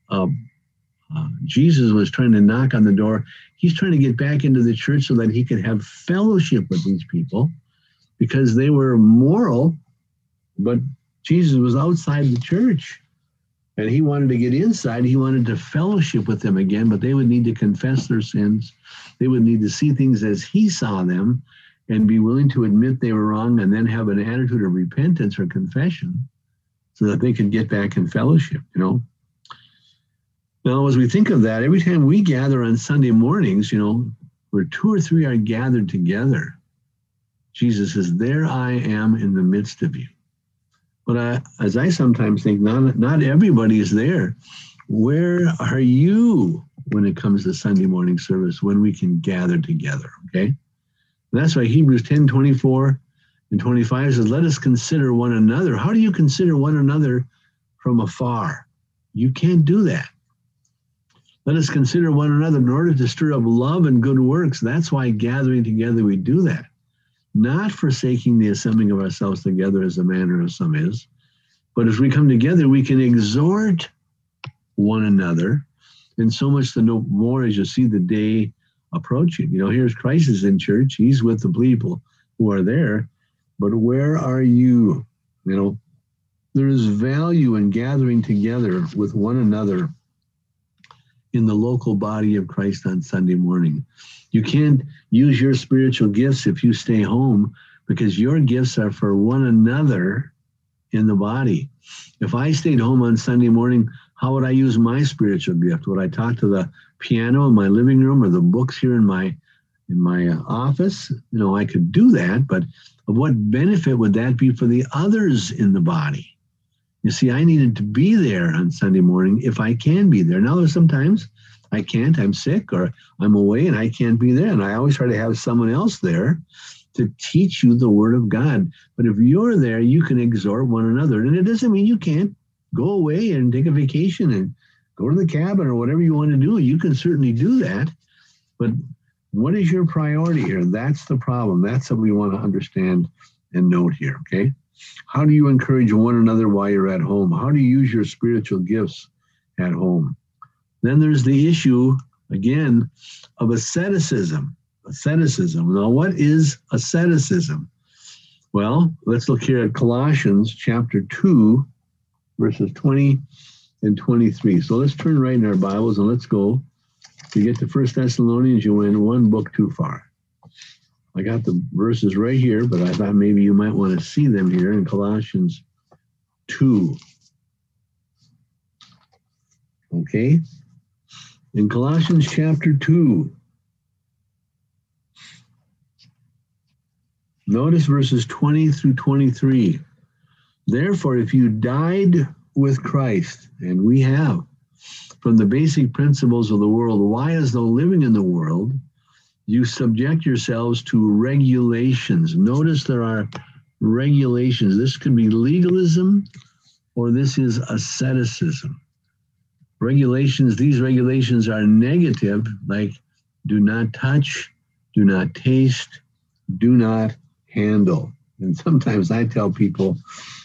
Jesus was trying to knock on the door. He's trying to get back into the church so that he could have fellowship with these people because they were moral, but Jesus was outside the church. And he wanted to get inside. He wanted to fellowship with them again, but they would need to confess their sins. They would need to see things as he saw them and be willing to admit they were wrong and then have an attitude of repentance or confession so that they could get back in fellowship, you know. Now, as we think of that, every time we gather on Sunday mornings, you know, where 2 or 3 are gathered together, Jesus says, there I am in the midst of you. But as I sometimes think, not everybody is there. Where are you when it comes to Sunday morning service when we can gather together, okay? And that's why Hebrews 10:24 and 25 says, let us consider one another. How do you consider one another from afar? You can't do that. Let us consider one another in order to stir up love and good works. That's why gathering together we do that. Not forsaking the assembling of ourselves together as the manner of some is, but as we come together, we can exhort one another, And so much the more as you see the day approaching. Here's Christ is in church. He's with the people who are there. But where are you? There is value in gathering together with one another in the local body of Christ on Sunday morning. You can't use your spiritual gifts if you stay home, because your gifts are for one another in the body. If I stayed home on Sunday morning, how would I use my spiritual gift? Would I talk to the piano in my living room or the books here in my office? I could do that, but of what benefit would that be for the others in the body? You see, I needed to be there on Sunday morning if I can be there. Now, there's sometimes I can't. I'm sick or I'm away and I can't be there. And I always try to have someone else there to teach you the Word of God. But if you're there, you can exhort one another. And it doesn't mean you can't go away and take a vacation and go to the cabin or whatever you want to do. You can certainly do that. But what is your priority here? That's the problem. That's what we want to understand and note here, okay? How do you encourage one another while you're at home? How do you use your spiritual gifts at home? Then there's the issue, again, of asceticism. Asceticism. Now, what is asceticism? Well, let's look here at Colossians chapter 2, verses 20 and 23. So let's turn right in our Bibles and let's go. To get to 1 Thessalonians, you went one book too far. I got the verses right here, but I thought maybe you might want to see them here in Colossians 2. Okay? In Colossians chapter 2, notice verses 20 through 23. Therefore, if you died with Christ, and we have, from the basic principles of the world, why, as though living in the world, you subject yourselves to regulations. Notice there are regulations. This could be legalism or this is asceticism. Regulations, these regulations are negative, like do not touch, do not taste, do not handle. And sometimes I tell people,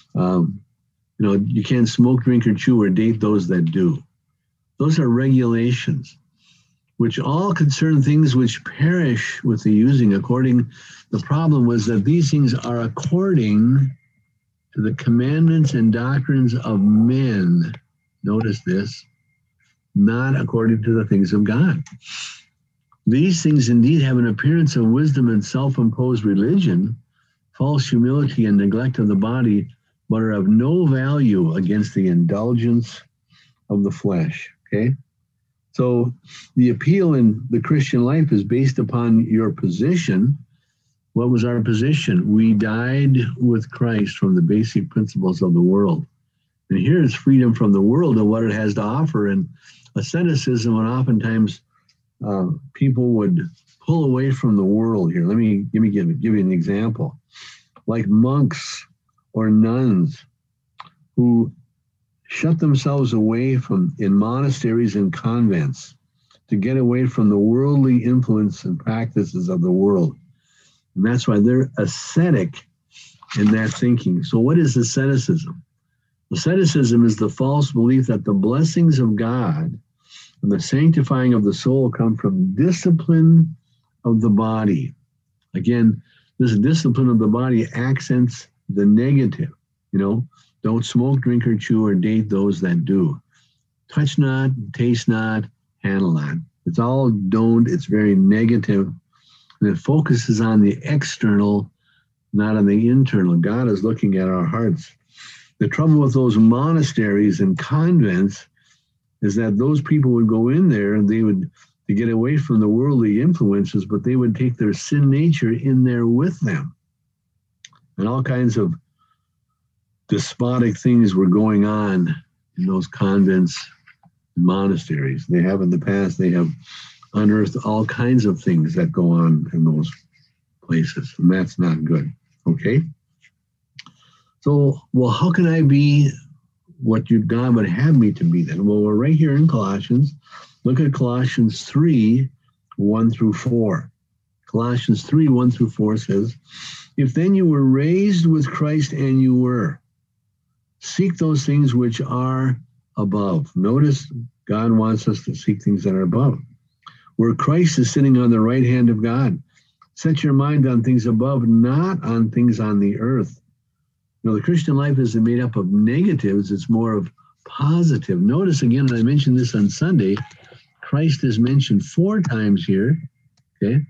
you can't smoke, drink, or chew or date those that do. Those are regulations, which all concern things which perish with the using. The problem was that these things are according to the commandments and doctrines of men. Notice this, not according to the things of God. These things indeed have an appearance of wisdom and self-imposed religion, false humility and neglect of the body, but are of no value against the indulgence of the flesh. Okay? So the appeal in the Christian life is based upon your position. What was our position? We died with Christ from the basic principles of the world. And here is freedom from the world and what it has to offer. And asceticism, and oftentimes people would pull away from the world here. Let me give you an example. Like monks or nuns who shut themselves away in monasteries and convents to get away from the worldly influence and practices of the world. And that's why they're ascetic in that thinking. So what is asceticism? Asceticism is the false belief that the blessings of God and the sanctifying of the soul come from discipline of the body. Again, this discipline of the body accents the negative. Don't smoke, drink, or chew, or date those that do. Touch not, taste not, handle not. It's all don't. It's very negative. And it focuses on the external, not on the internal. God is looking at our hearts. The trouble with those monasteries and convents is that those people would go in there and they would to get away from the worldly influences, but they would take their sin nature in there with them. And all kinds of despotic things were going on in those convents and monasteries. They have in the past, they have unearthed all kinds of things that go on in those places, and that's not good. Okay? So, well, how can I be what God would have me to be then? Well, we're right here in Colossians. Look at Colossians 3, 1 through 4. Colossians 3, 1 through 4 says, if then you were raised with Christ and you were, seek those things which are above. Notice God wants us to seek things that are above, where Christ is sitting on the right hand of God. Set your mind on things above, not on things on the earth. The Christian life isn't made up of negatives. It's more of positive. Notice again, and I mentioned this on Sunday, Christ is mentioned 4 times here. Okay.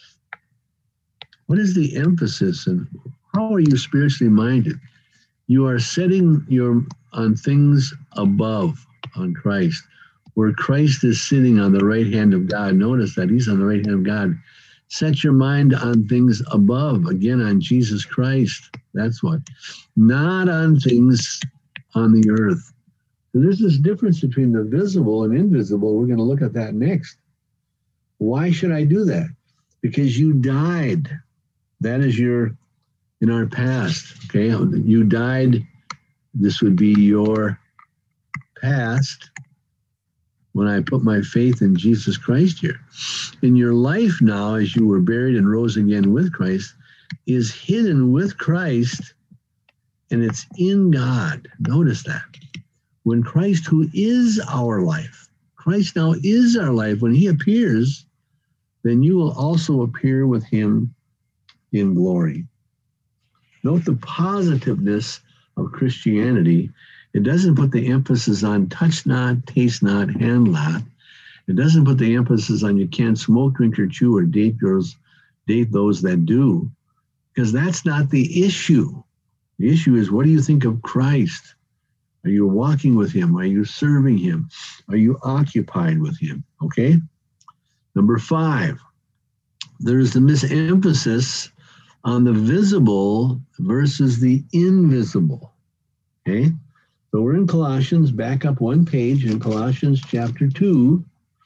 What is the emphasis, and how are you spiritually minded? You are setting on things above, on Christ, where Christ is sitting on the right hand of God. Notice that he's on the right hand of God. Set your mind on things above, again, on Jesus Christ. That's what. Not on things on the earth. So there's this difference between the visible and invisible. We're going to look at that next. Why should I do that? Because you died. That is in our past, okay? You died. This would be your past when I put my faith in Jesus Christ here. In your life now, as you were buried and rose again with Christ, is hidden with Christ, and it's in God. Notice that. When Christ, who is our life, Christ now is our life, when he appears, then you will also appear with him in glory. Note the positiveness of Christianity. It doesn't put the emphasis on touch not, taste not, handle not. It doesn't put the emphasis on you can't smoke, drink, or chew, or date those that do, because that's not the issue. The issue is, what do you think of Christ? Are you walking with him? Are you serving him? Are you occupied with him? Okay? Number 5, there's the misemphasis on the visible versus the invisible. Okay? So we're in Colossians, back up 1 page in Colossians chapter 2.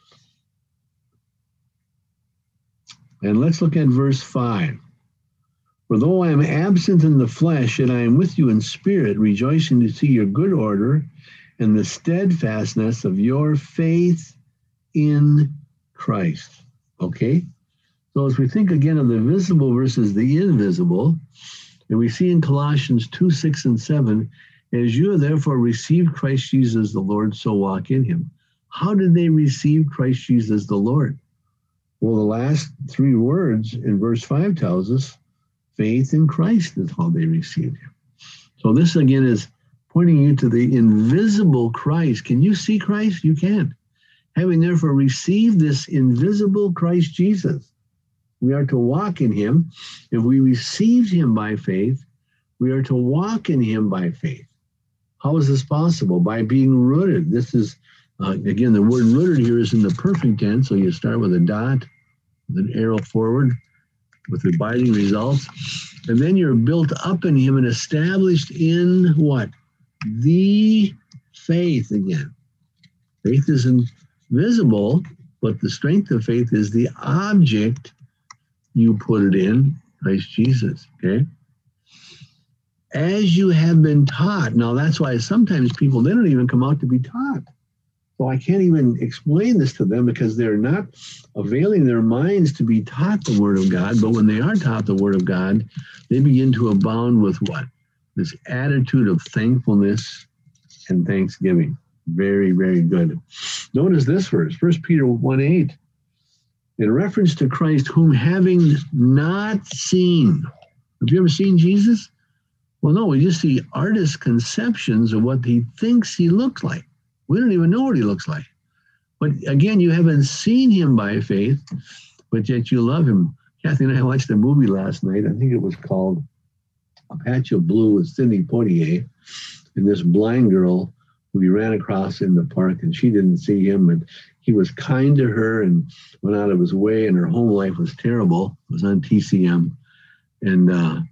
And let's look at verse 5. For though I am absent in the flesh, yet I am with you in spirit, rejoicing to see your good order and the steadfastness of your faith in Christ. Okay? So as we think again of the visible versus the invisible, and we see in Colossians 2, 6, and 7, as you have therefore received Christ Jesus the Lord, so walk in him. How did they receive Christ Jesus the Lord? Well, the last 3 words in verse 5 tells us faith in Christ is how they received him. So this again is pointing you to the invisible Christ. Can you see Christ? You can. Having therefore received this invisible Christ Jesus, we are to walk in him. If we received him by faith, we are to walk in him by faith. How is this possible? By being rooted. This is, again, the word rooted here is in the perfect tense, so you start with a dot, with an arrow forward, with abiding results. And then you're built up in him and established in what? The faith again. Faith is invisible, but the strength of faith is the object you put it in, Christ Jesus, okay? As you have been taught. Now, that's why sometimes people, they don't even come out to be taught. So I can't even explain this to them because they're not availing their minds to be taught the Word of God. But when they are taught the Word of God, they begin to abound with what? This attitude of thankfulness and thanksgiving. Very, very good. Notice this verse, 1 Peter 1:8. In reference to Christ, whom having not seen. Have you ever seen Jesus? Well, no, we just see artist conceptions of what he thinks he looks like. We don't even know what he looks like. But again, you haven't seen him by faith, but yet you love him. Kathy and I watched a movie last night. I think it was called A Patch of Blue with Sidney Poitier, and this blind girl who he ran across in the park, and she didn't see him, and he was kind to her and went out of his way, and her home life was terrible. It was on TCM. And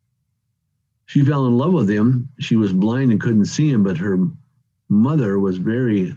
she fell in love with him. She was blind and couldn't see him, but her mother was very,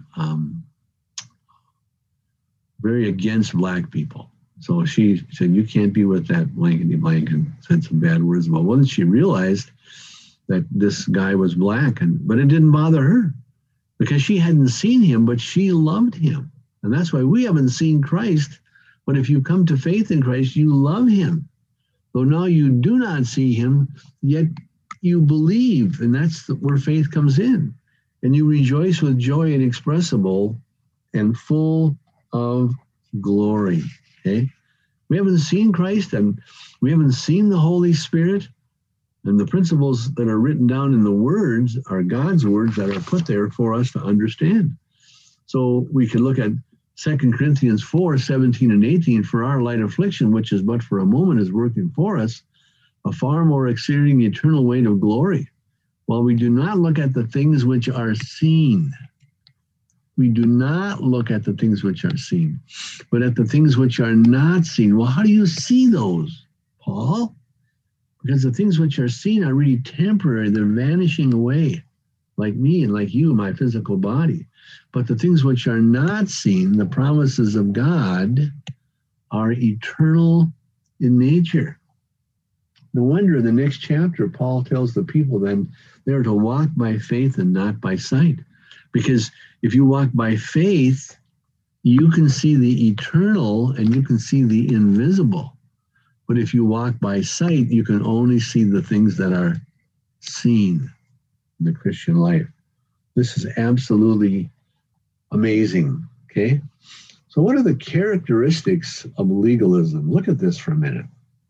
very against black people. So she said, you can't be with that blankety blank, and said some bad words about. Well, then she realized that this guy was black, but it didn't bother her because she hadn't seen him, but she loved him. And that's why we haven't seen Christ. But if you come to faith in Christ, you love him. Though now you do not see him, yet you believe. And that's where faith comes in. And you rejoice with joy inexpressible and full of glory. Okay? We haven't seen Christ, and we haven't seen the Holy Spirit. And the principles that are written down in the words are God's words that are put there for us to understand. So we can look at 2 Corinthians 4, 17 and 18, for our light affliction, which is but for a moment, is working for us a far more exceeding eternal weight of glory. While we do not look at the things which are seen, we do not look at the things which are seen, but at the things which are not seen. Well, how do you see those, Paul? Because the things which are seen are really temporary. They're vanishing away, like me and like you, my physical body. But the things which are not seen, the promises of God, are eternal in nature. No wonder in the next chapter, Paul tells the people then they're to walk by faith and not by sight. Because if you walk by faith, you can see the eternal and you can see the invisible. But if you walk by sight, you can only see the things that are seen in the Christian life. This is absolutely amazing, okay? So what are the characteristics of legalism? Look at this for a minute.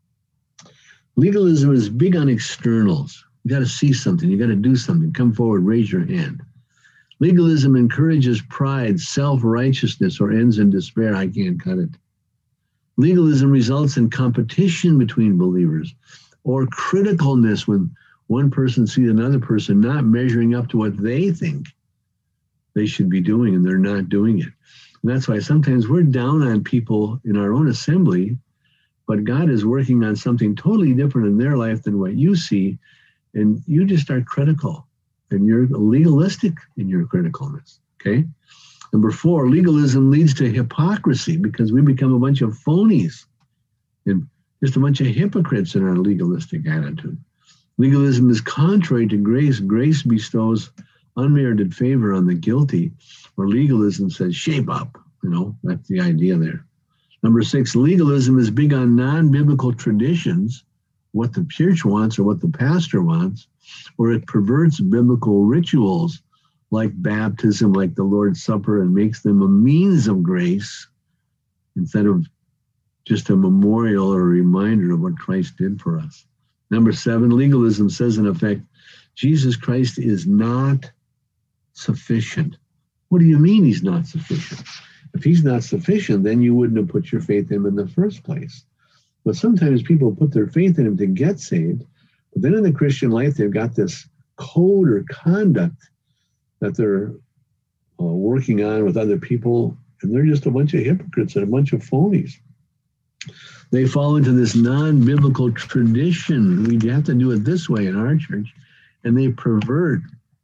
Legalism is big on externals. You got to see something. You got to do something. Come forward, raise your hand. Legalism encourages pride, self-righteousness, or ends in despair. I can't cut it. Legalism results in competition between believers or criticalness when one person sees another person not measuring up to what they think they should be doing and they're not doing it. And that's why sometimes we're down on people in our own assembly, but God is working on something totally different in their life than what you see, and you just are critical, and you're legalistic in your criticalness, okay? Number 4, legalism leads to hypocrisy because we become a bunch of phonies and just a bunch of hypocrites in our legalistic attitude. Legalism is contrary to grace. Grace bestows unmerited favor on the guilty, where legalism says, shape up. That's the idea there. Number 6, legalism is big on non-biblical traditions, what the church wants or what the pastor wants, or it perverts biblical rituals like baptism, like the Lord's Supper, and makes them a means of grace instead of just a memorial or a reminder of what Christ did for us. Number 7, legalism says, in effect, Jesus Christ is not sufficient. What do you mean he's not sufficient? If he's not sufficient, then you wouldn't have put your faith in him in the first place. But sometimes people put their faith in him to get saved, but then in the Christian life, they've got this code or conduct that they're working on with other people, and they're just a bunch of hypocrites and a bunch of phonies. They fall into this non-biblical tradition. We have to do it this way in our church, and they pervert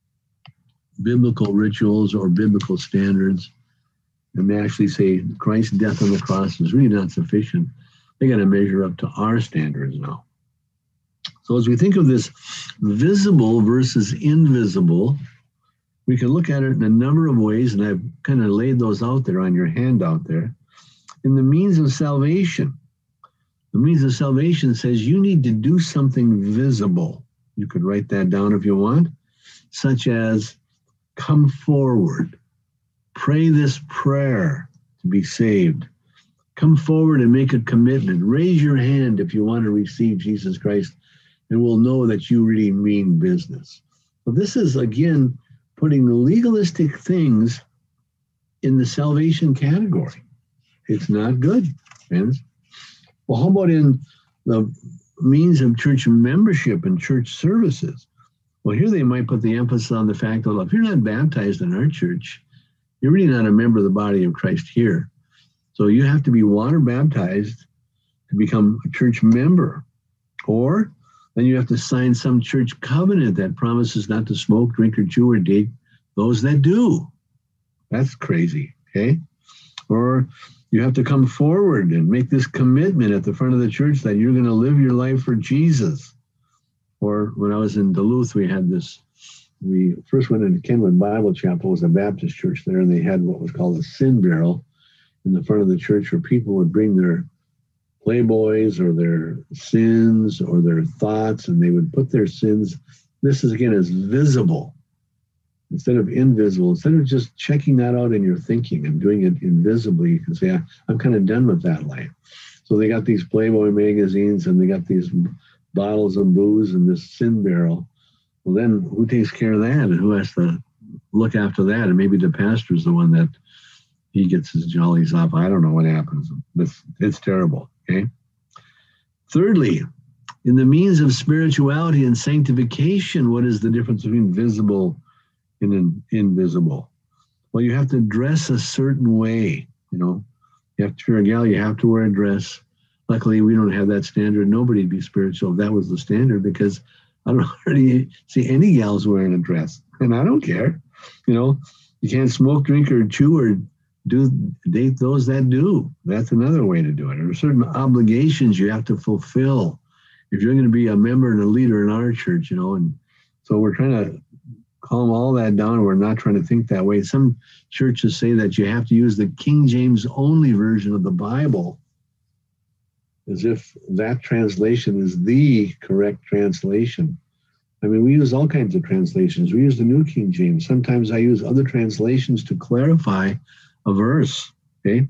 biblical rituals or biblical standards, and they actually say Christ's death on the cross is really not sufficient. They got to measure up to our standards now. So as we think of this visible versus invisible, we can look at it in a number of ways, and I've kind of laid those out there on your handout there. In the means of salvation, the means of salvation says you need to do something visible. You could write that down if you want, such as come forward, pray this prayer to be saved, come forward and make a commitment, raise your hand if you want to receive Jesus Christ, and we'll know that you really mean business. So this is, again, putting legalistic things in the salvation category. It's not good, friends. Well, how about in the means of church membership and church services? Well, here they might put the emphasis on the fact that if you're not baptized in our church, you're really not a member of the body of Christ here. So you have to be water baptized to become a church member. Or then you have to sign some church covenant that promises not to smoke, drink, or chew, or date those that do. That's crazy, okay? Or you have to come forward and make this commitment at the front of the church that you're going to live your life for Jesus. Or when I was in Duluth, we had this, we first went into Kenwood Bible Chapel, it was a Baptist church there, and they had what was called a sin barrel in the front of the church where people would bring their playboys or their sins or their thoughts, and they would put their sins, this is again, is visible. instead of invisible, instead of just checking that out in your thinking and doing it invisibly, you can say, I'm kind of done with that life. So they got these Playboy magazines and they got these bottles of booze and this sin barrel. Well, then who takes care of that and who has to look after that? And maybe the pastor's the one that he gets his jollies off. I don't know what happens. It's terrible, okay? Thirdly, in the means of spirituality and sanctification, what is the difference between visible and invisible? Well, you have to dress a certain way, you know. You have to, if you're a gal, you have to wear a dress. Luckily, we don't have that standard. Nobody'd be spiritual if that was the standard, because I don't already see any gals wearing a dress, and I don't care. You know, you can't smoke, drink, or chew, or date those that do. That's another way to do it. There are certain obligations you have to fulfill if you're going to be a member and a leader in our church, you know. And so we're trying to calm all that down. We're not trying to think that way. Some churches say that you have to use the King James only version of the Bible, as if that translation is the correct translation. I mean, we use all kinds of translations. We use the New King James. Sometimes I use other translations to clarify a verse, okay?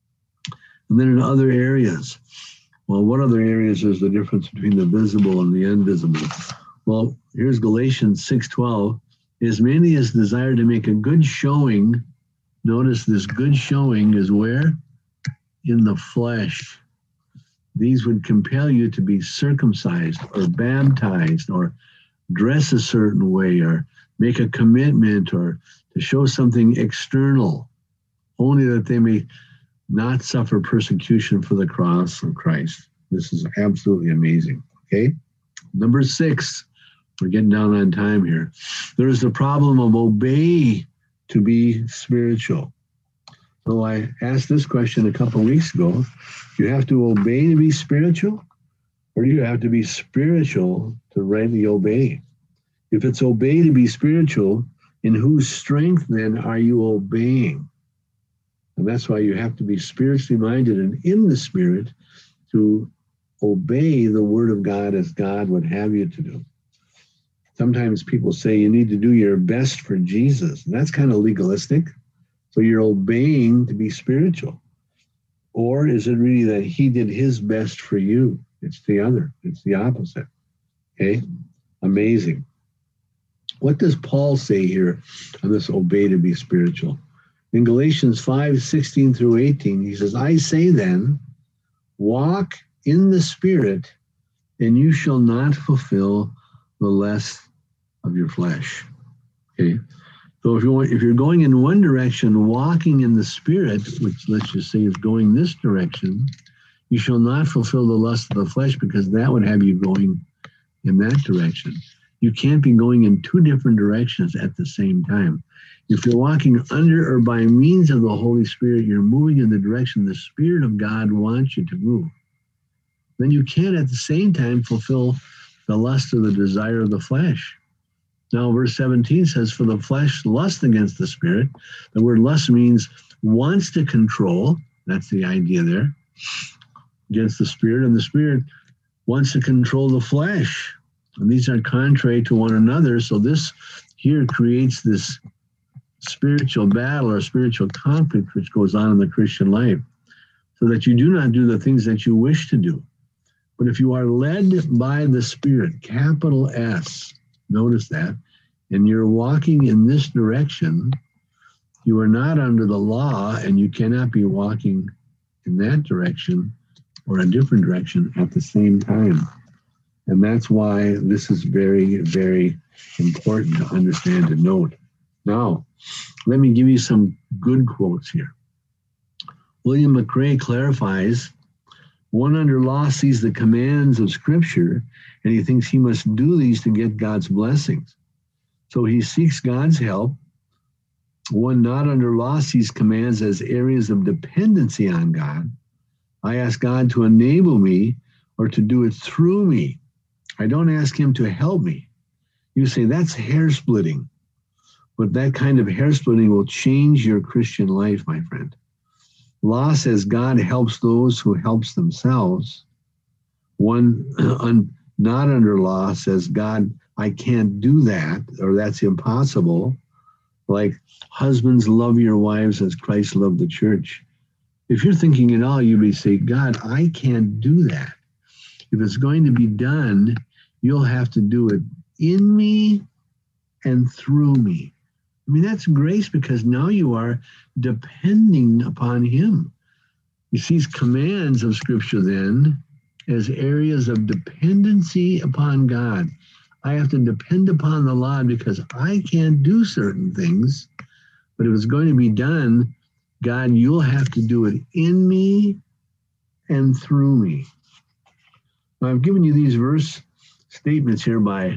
And then in other areas, well, what other areas is the difference between the visible and the invisible? Well, here's Galatians 6:12. As many as desire to make a good showing, notice this good showing is where? In the flesh. These would compel you to be circumcised or baptized or dress a certain way or make a commitment or to show something external, only that they may not suffer persecution for the cross of Christ. This is absolutely amazing, okay? Number 6, we're getting down on time here. There is the problem of obey to be spiritual. So I asked this question a couple of weeks ago. Do you have to obey to be spiritual? Or do you have to be spiritual to rightly obey? If it's obey to be spiritual, in whose strength then are you obeying? And that's why you have to be spiritually minded and in the Spirit to obey the Word of God as God would have you to do. Sometimes people say you need to do your best for Jesus. And that's kind of legalistic. So you're obeying to be spiritual. Or is it really that he did his best for you? It's the other. It's the opposite. Okay? Amazing. What does Paul say here on this obey to be spiritual? In Galatians 5:16 through 18, he says, I say then, walk in the Spirit, and you shall not fulfill the lust of your flesh. Okay? So if you're going in one direction, walking in the Spirit, which let's just say is going this direction, you shall not fulfill the lust of the flesh, because that would have you going in that direction. You can't be going in two different directions at the same time. If you're walking under or by means of the Holy Spirit, you're moving in the direction the Spirit of God wants you to move. Then you can't at the same time fulfill the lust of the desire of the flesh. Now, verse 17 says, for the flesh lusts against the Spirit. The word lust means wants to control. That's the idea there. Against the Spirit, and the Spirit wants to control the flesh. And these are contrary to one another. So this here creates this spiritual battle or spiritual conflict which goes on in the Christian life, so that you do not do the things that you wish to do. But if you are led by the Spirit, capital S, notice that, and you're walking in this direction, you are not under the law, and you cannot be walking in that direction or a different direction at the same time. And that's why this is very, very important to understand and note. Now, let me give you some good quotes here. William McRae clarifies, one under law sees the commands of Scripture, and he thinks he must do these to get God's blessings. So he seeks God's help. One not under law sees commands as areas of dependency on God. I ask God to enable me or to do it through me. I don't ask him to help me. You say that's hair splitting, but that kind of hair splitting will change your Christian life, my friend. Law says God helps those who helps themselves. One not under law says, God, I can't do that, or that's impossible. Like, husbands, love your wives as Christ loved the church. If you're thinking it all, you may say, God, I can't do that. If it's going to be done, you'll have to do it in me and through me. I mean, that's grace, because now you are depending upon him. He sees commands of Scripture then as areas of dependency upon God. I have to depend upon the law because I can't do certain things. But if it's going to be done, God, you'll have to do it in me and through me. Now, I've given you these verse statements here by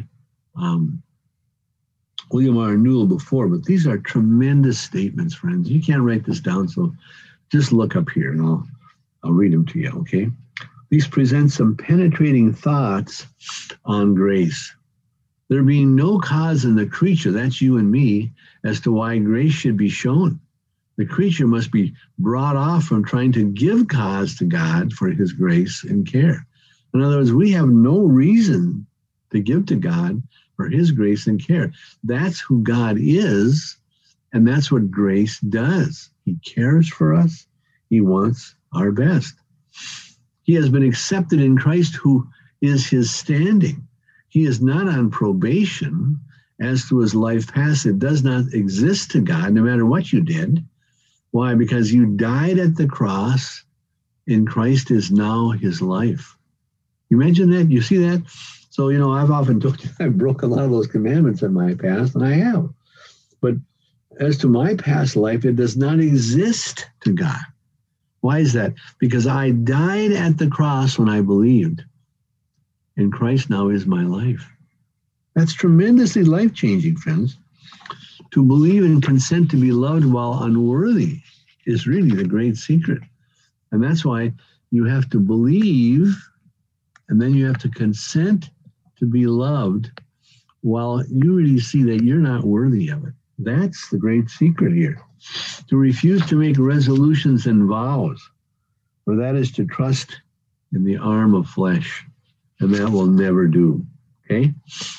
William R. Newell before, but these are tremendous statements, friends. You can't write this down, so just look up here and I'll read them to you, okay? These present some penetrating thoughts on grace. There being no cause in the creature, that's you and me, as to why grace should be shown. The creature must be brought off from trying to give cause to God for his grace and care. In other words, we have no reason to give to God for his grace and care. That's who God is, and that's what grace does. He cares for us. He wants our best. He has been accepted in Christ, who is his standing. He is not on probation as to his life past. It does not exist to God, no matter what you did. Why? Because you died at the cross, and Christ is now his life. You mentioned that? You see that? So, I've often told you I've broken a lot of those commandments in my past, and I have. But as to my past life, it does not exist to God. Why is that? Because I died at the cross when I believed, and Christ now is my life. That's tremendously life-changing, friends. To believe and consent to be loved while unworthy is really the great secret. And that's why you have to believe, and then you have to consent to be loved while you really see that you're not worthy of it. That's the great secret here. To refuse to make resolutions and vows, for that is to trust in the arm of flesh, and that will never do. Okay?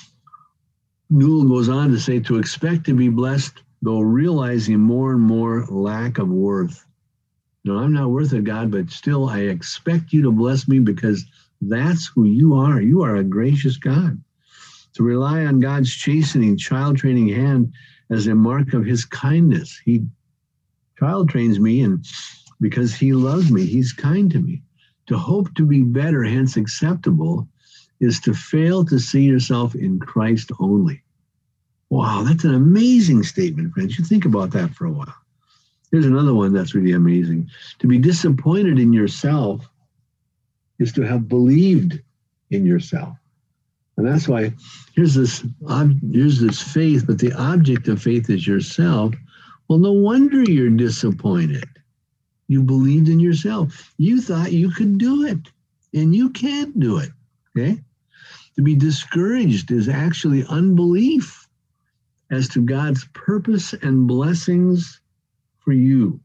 Newell goes on to say, to expect to be blessed, though realizing more and more lack of worth. I'm not worth it, God, but still I expect you to bless me because that's who you are. You are a gracious God. To rely on God's chastening, child training hand as a mark of his kindness. He child trains me, and because he loves me, he's kind to me. To hope to be better, hence acceptable, is to fail to see yourself in Christ only. Wow, that's an amazing statement, friends. You think about that for a while. Here's another one that's really amazing. To be disappointed in yourself is to have believed in yourself. And that's why here's this faith, but the object of faith is yourself. Well, no wonder you're disappointed. You believed in yourself. You thought you could do it, and you can't do it. Okay? To be discouraged is actually unbelief as to God's purpose and blessings for you.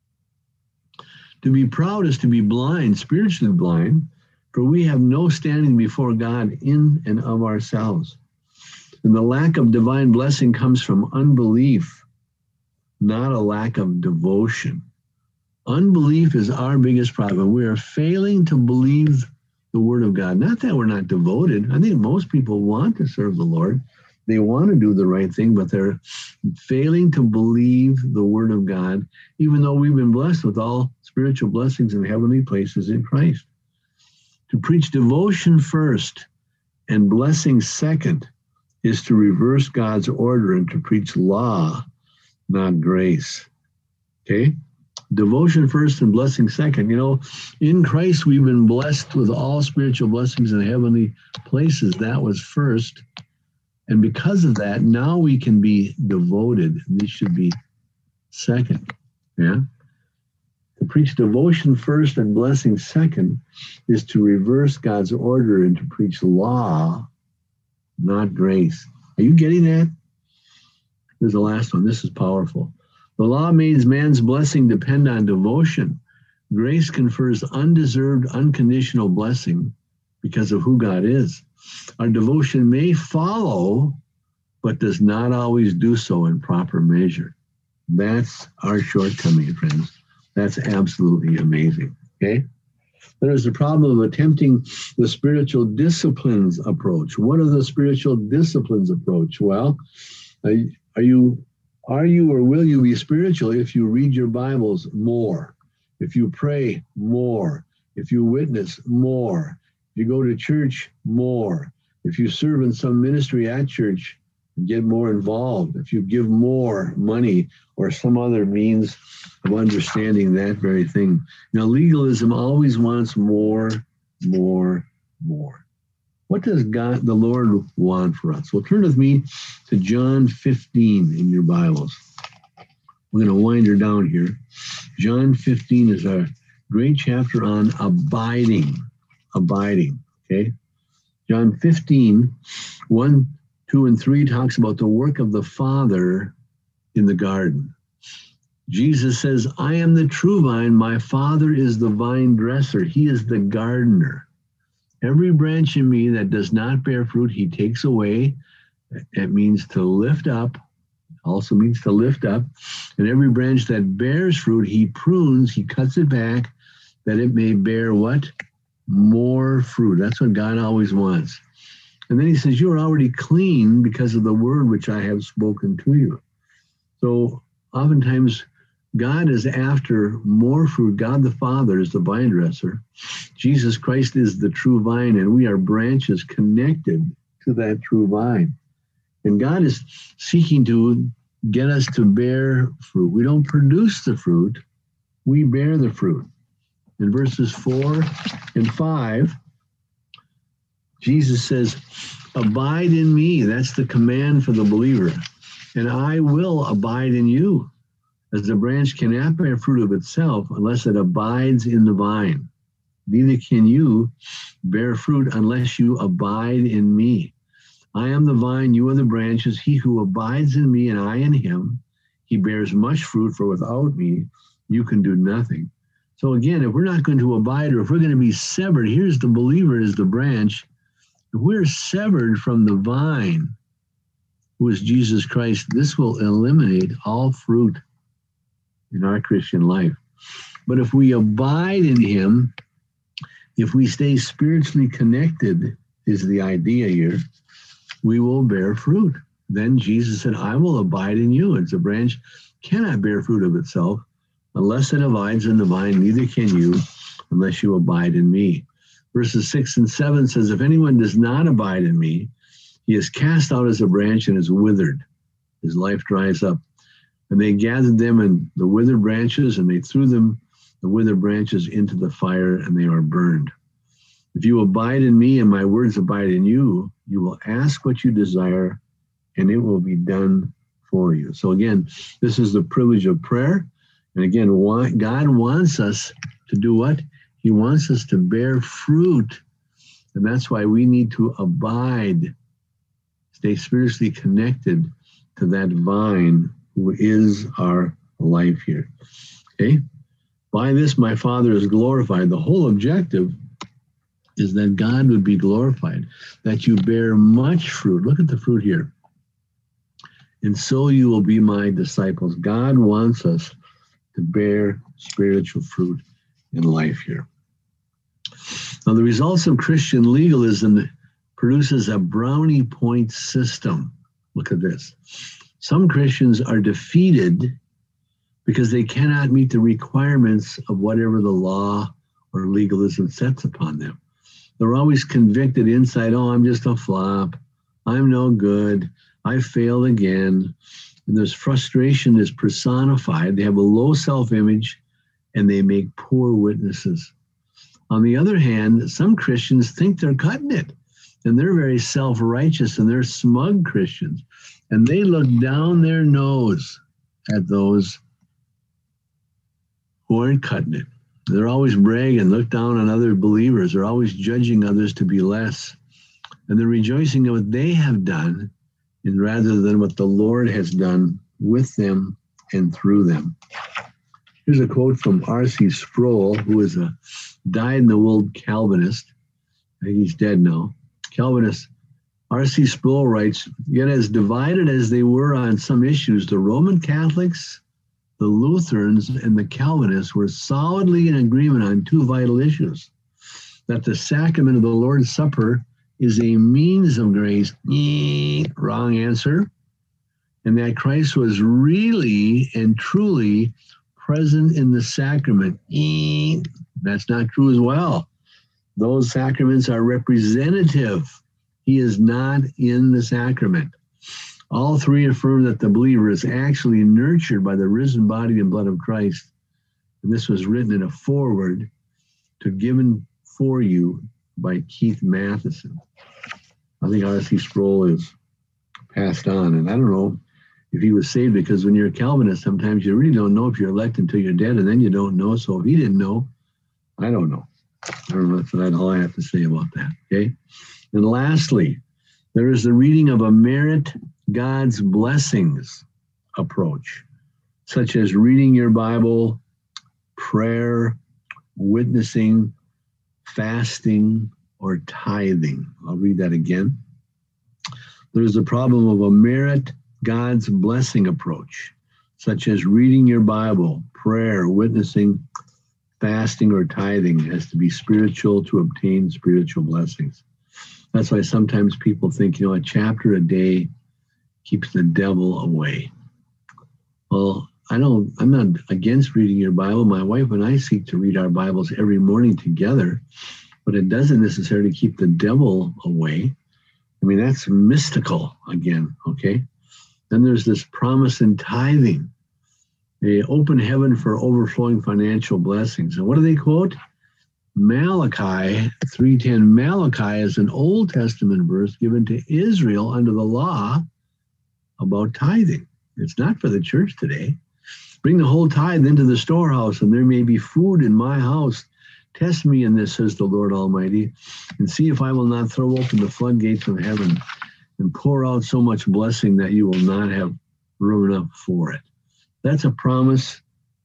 To be proud is to be blind, spiritually blind, for we have no standing before God in and of ourselves. And the lack of divine blessing comes from unbelief, not a lack of devotion. Unbelief is our biggest problem. We are failing to believe the word of God. Not that we're not devoted. I think most people want to serve the Lord. They want to do the right thing, but they're failing to believe the word of God, even though we've been blessed with all spiritual blessings in heavenly places in Christ. To preach devotion first and blessing second is to reverse God's order and to preach law, not grace. Okay? Devotion first and blessing second. In Christ, we've been blessed with all spiritual blessings in heavenly places. That was first. And because of that, now we can be devoted. This should be second. Yeah? To preach devotion first and blessing second is to reverse God's order and to preach law, not grace. Are you getting that? Here's the last one. This is powerful. The law makes man's blessing depend on devotion. Grace confers undeserved, unconditional blessing because of who God is. Our devotion may follow, but does not always do so in proper measure. That's our shortcoming, friends. That's absolutely amazing. Okay? There's the problem of attempting the spiritual disciplines approach. What are the spiritual disciplines approach? Well, are you or will you be spiritual if you read your Bibles more, if you pray more, if you witness more, if you go to church more, if you serve in some ministry at church, get more involved, if you give more money or some other means of understanding that very thing. Now, legalism always wants more, more, more. What does God, the Lord, want for us? Well, turn with me to John 15 in your Bibles. We're going to wind her down here. John 15 is a great chapter on abiding. Abiding, okay? John 15, 1, 2, and 3 talks about the work of the Father in the garden. Jesus says, I am the true vine. My Father is the vine dresser. He is the gardener. Every branch in me that does not bear fruit, he takes away. It means to lift up. Also means to lift up. And every branch that bears fruit, he prunes, he cuts it back, that it may bear what? More fruit. That's what God always wants. And then he says, you are already clean because of the word which I have spoken to you. So oftentimes, God is after more fruit. God the Father is the vine dresser. Jesus Christ is the true vine, and we are branches connected to that true vine. And God is seeking to get us to bear fruit. We don't produce the fruit, we bear the fruit. In verses 4 and 5, Jesus says, abide in me. That's the command for the believer. And I will abide in you. As the branch cannot bear fruit of itself unless it abides in the vine. Neither can you bear fruit unless you abide in me. I am the vine, you are the branches. He who abides in me and I in him, he bears much fruit, for without me, you can do nothing. So again, if we're not going to abide, or if we're going to be severed, here's the believer as the branch. If we're severed from the vine, who is Jesus Christ, this will eliminate all fruit in our Christian life. But if we abide in him, if we stay spiritually connected, is the idea here, we will bear fruit. Then Jesus said, I will abide in you. As a branch cannot bear fruit of itself unless it abides in the vine, neither can you unless you abide in me. Verses 6 and 7 says, if anyone does not abide in me, he is cast out as a branch and is withered. His life dries up. And they gathered them in the withered branches, and they threw them, the withered branches, into the fire, and they are burned. If you abide in me and my words abide in you, you will ask what you desire, and it will be done for you. So again, this is the privilege of prayer. And again, God wants us to do what? He wants us to bear fruit. And that's why we need to abide, stay spiritually connected to that vine who is our life here. Okay? By this, my Father is glorified. The whole objective is that God would be glorified, that you bear much fruit. Look at the fruit here. And so you will be my disciples. God wants us to bear spiritual fruit in life here. Now, the results of Christian legalism produces a brownie point system. Look at this. Some Christians are defeated because they cannot meet the requirements of whatever the law or legalism sets upon them. They're always convicted inside, oh, I'm just a flop. I'm no good. I failed again. And this frustration is personified. They have a low self-image and they make poor witnesses. On the other hand, some Christians think they're cutting it, and they're very self-righteous, and they're smug Christians. And they look down their nose at those who aren't cutting it. They're always bragging, look down on other believers. They're always judging others to be less. And they're rejoicing in what they have done, and rather than what the Lord has done with them and through them. Here's a quote from R.C. Sproul, who is a dyed-in-the-wool Calvinist. I think he's dead now. Calvinist R.C. Sproul writes, yet as divided as they were on some issues, the Roman Catholics, the Lutherans, and the Calvinists were solidly in agreement on two vital issues: that the sacrament of the Lord's Supper is a means of grace, wrong answer, and that Christ was really and truly present in the sacrament, that's not true as well. Those sacraments are representative. He is not in the sacrament. All three affirm that the believer is actually nurtured by the risen body and blood of Christ. And this was written in a foreword to Given for You by Keith Matheson. I think R.C. Sproul is passed on. And I don't know if he was saved, because when you're a Calvinist, sometimes you really don't know if you're elect until you're dead, and then you don't know. So if he didn't know, I don't know. I don't know. That's all I have to say about that. Okay. And lastly, there is the reading of a merit God's blessings approach, such as reading your Bible, prayer, witnessing, fasting, or tithing. I'll read that again. There's the problem of a merit God's blessing approach, such as reading your Bible, prayer, witnessing, fasting, or tithing. It has to be spiritual to obtain spiritual blessings. That's why sometimes people think, a chapter a day keeps the devil away. Well, I'm not against reading your Bible. My wife and I seek to read our Bibles every morning together, but it doesn't necessarily keep the devil away. I mean, that's mystical again, okay? Then there's this promise in tithing, a open heaven for overflowing financial blessings. And what do they quote? Malachi 3:10. Malachi is an Old Testament verse given to Israel under the law about tithing. It's not for the church today. Bring the whole tithe into the storehouse, and there may be food in my house. Test me in this, says the Lord Almighty, and see if I will not throw open the floodgates of heaven and pour out so much blessing that you will not have room enough for it. That's a promise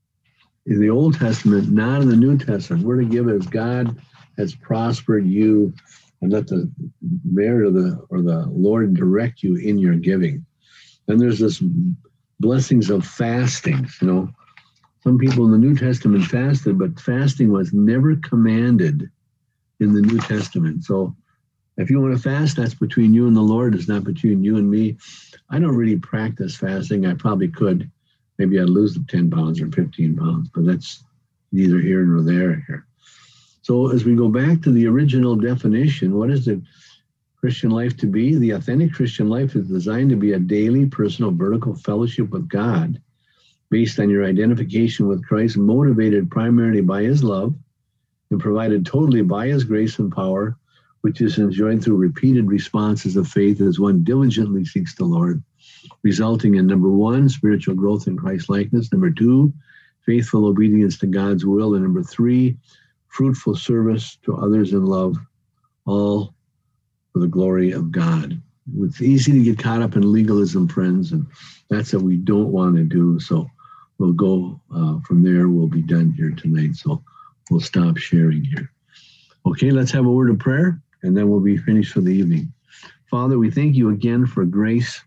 in the Old Testament, not in the New Testament. We're to give as God has prospered you, and let the merit or the Lord direct you in your giving. And there's this blessings of fastings. Some people in the New Testament fasted, but fasting was never commanded in the New Testament. So if you want to fast, that's between you and the Lord. It's not between you and me. I don't really practice fasting. I probably could. Maybe I'd lose the 10 pounds or 15 pounds, but that's neither here nor there here. So as we go back to the original definition, what is the Christian life to be? The authentic Christian life is designed to be a daily, personal, vertical fellowship with God based on your identification with Christ, motivated primarily by his love and provided totally by his grace and power, which is enjoyed through repeated responses of faith as one diligently seeks the Lord, resulting in, number one, spiritual growth in Christ-likeness, number two, faithful obedience to God's will, and number three, fruitful service to others in love, all for the glory of God. It's easy to get caught up in legalism, friends, and that's what we don't want to do. So we'll go from there. We'll be done here tonight, so we'll stop sharing here. Okay, let's have a word of prayer, and then we'll be finished for the evening. Father, we thank you again for grace.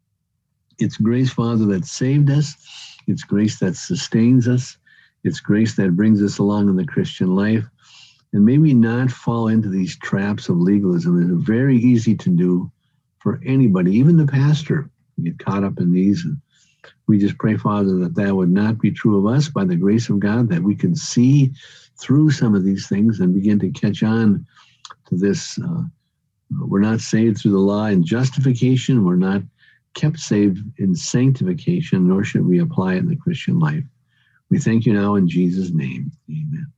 It's grace, Father, that saved us. It's grace that sustains us. It's grace that brings us along in the Christian life. And may we not fall into these traps of legalism. It's very easy to do for anybody, even the pastor, get caught up in these. And we just pray, Father, that that would not be true of us by the grace of God, that we can see through some of these things and begin to catch on to this. We're not saved through the law in justification. We're not kept saved in sanctification, nor should we apply it in the Christian life. We thank you now in Jesus' name. Amen.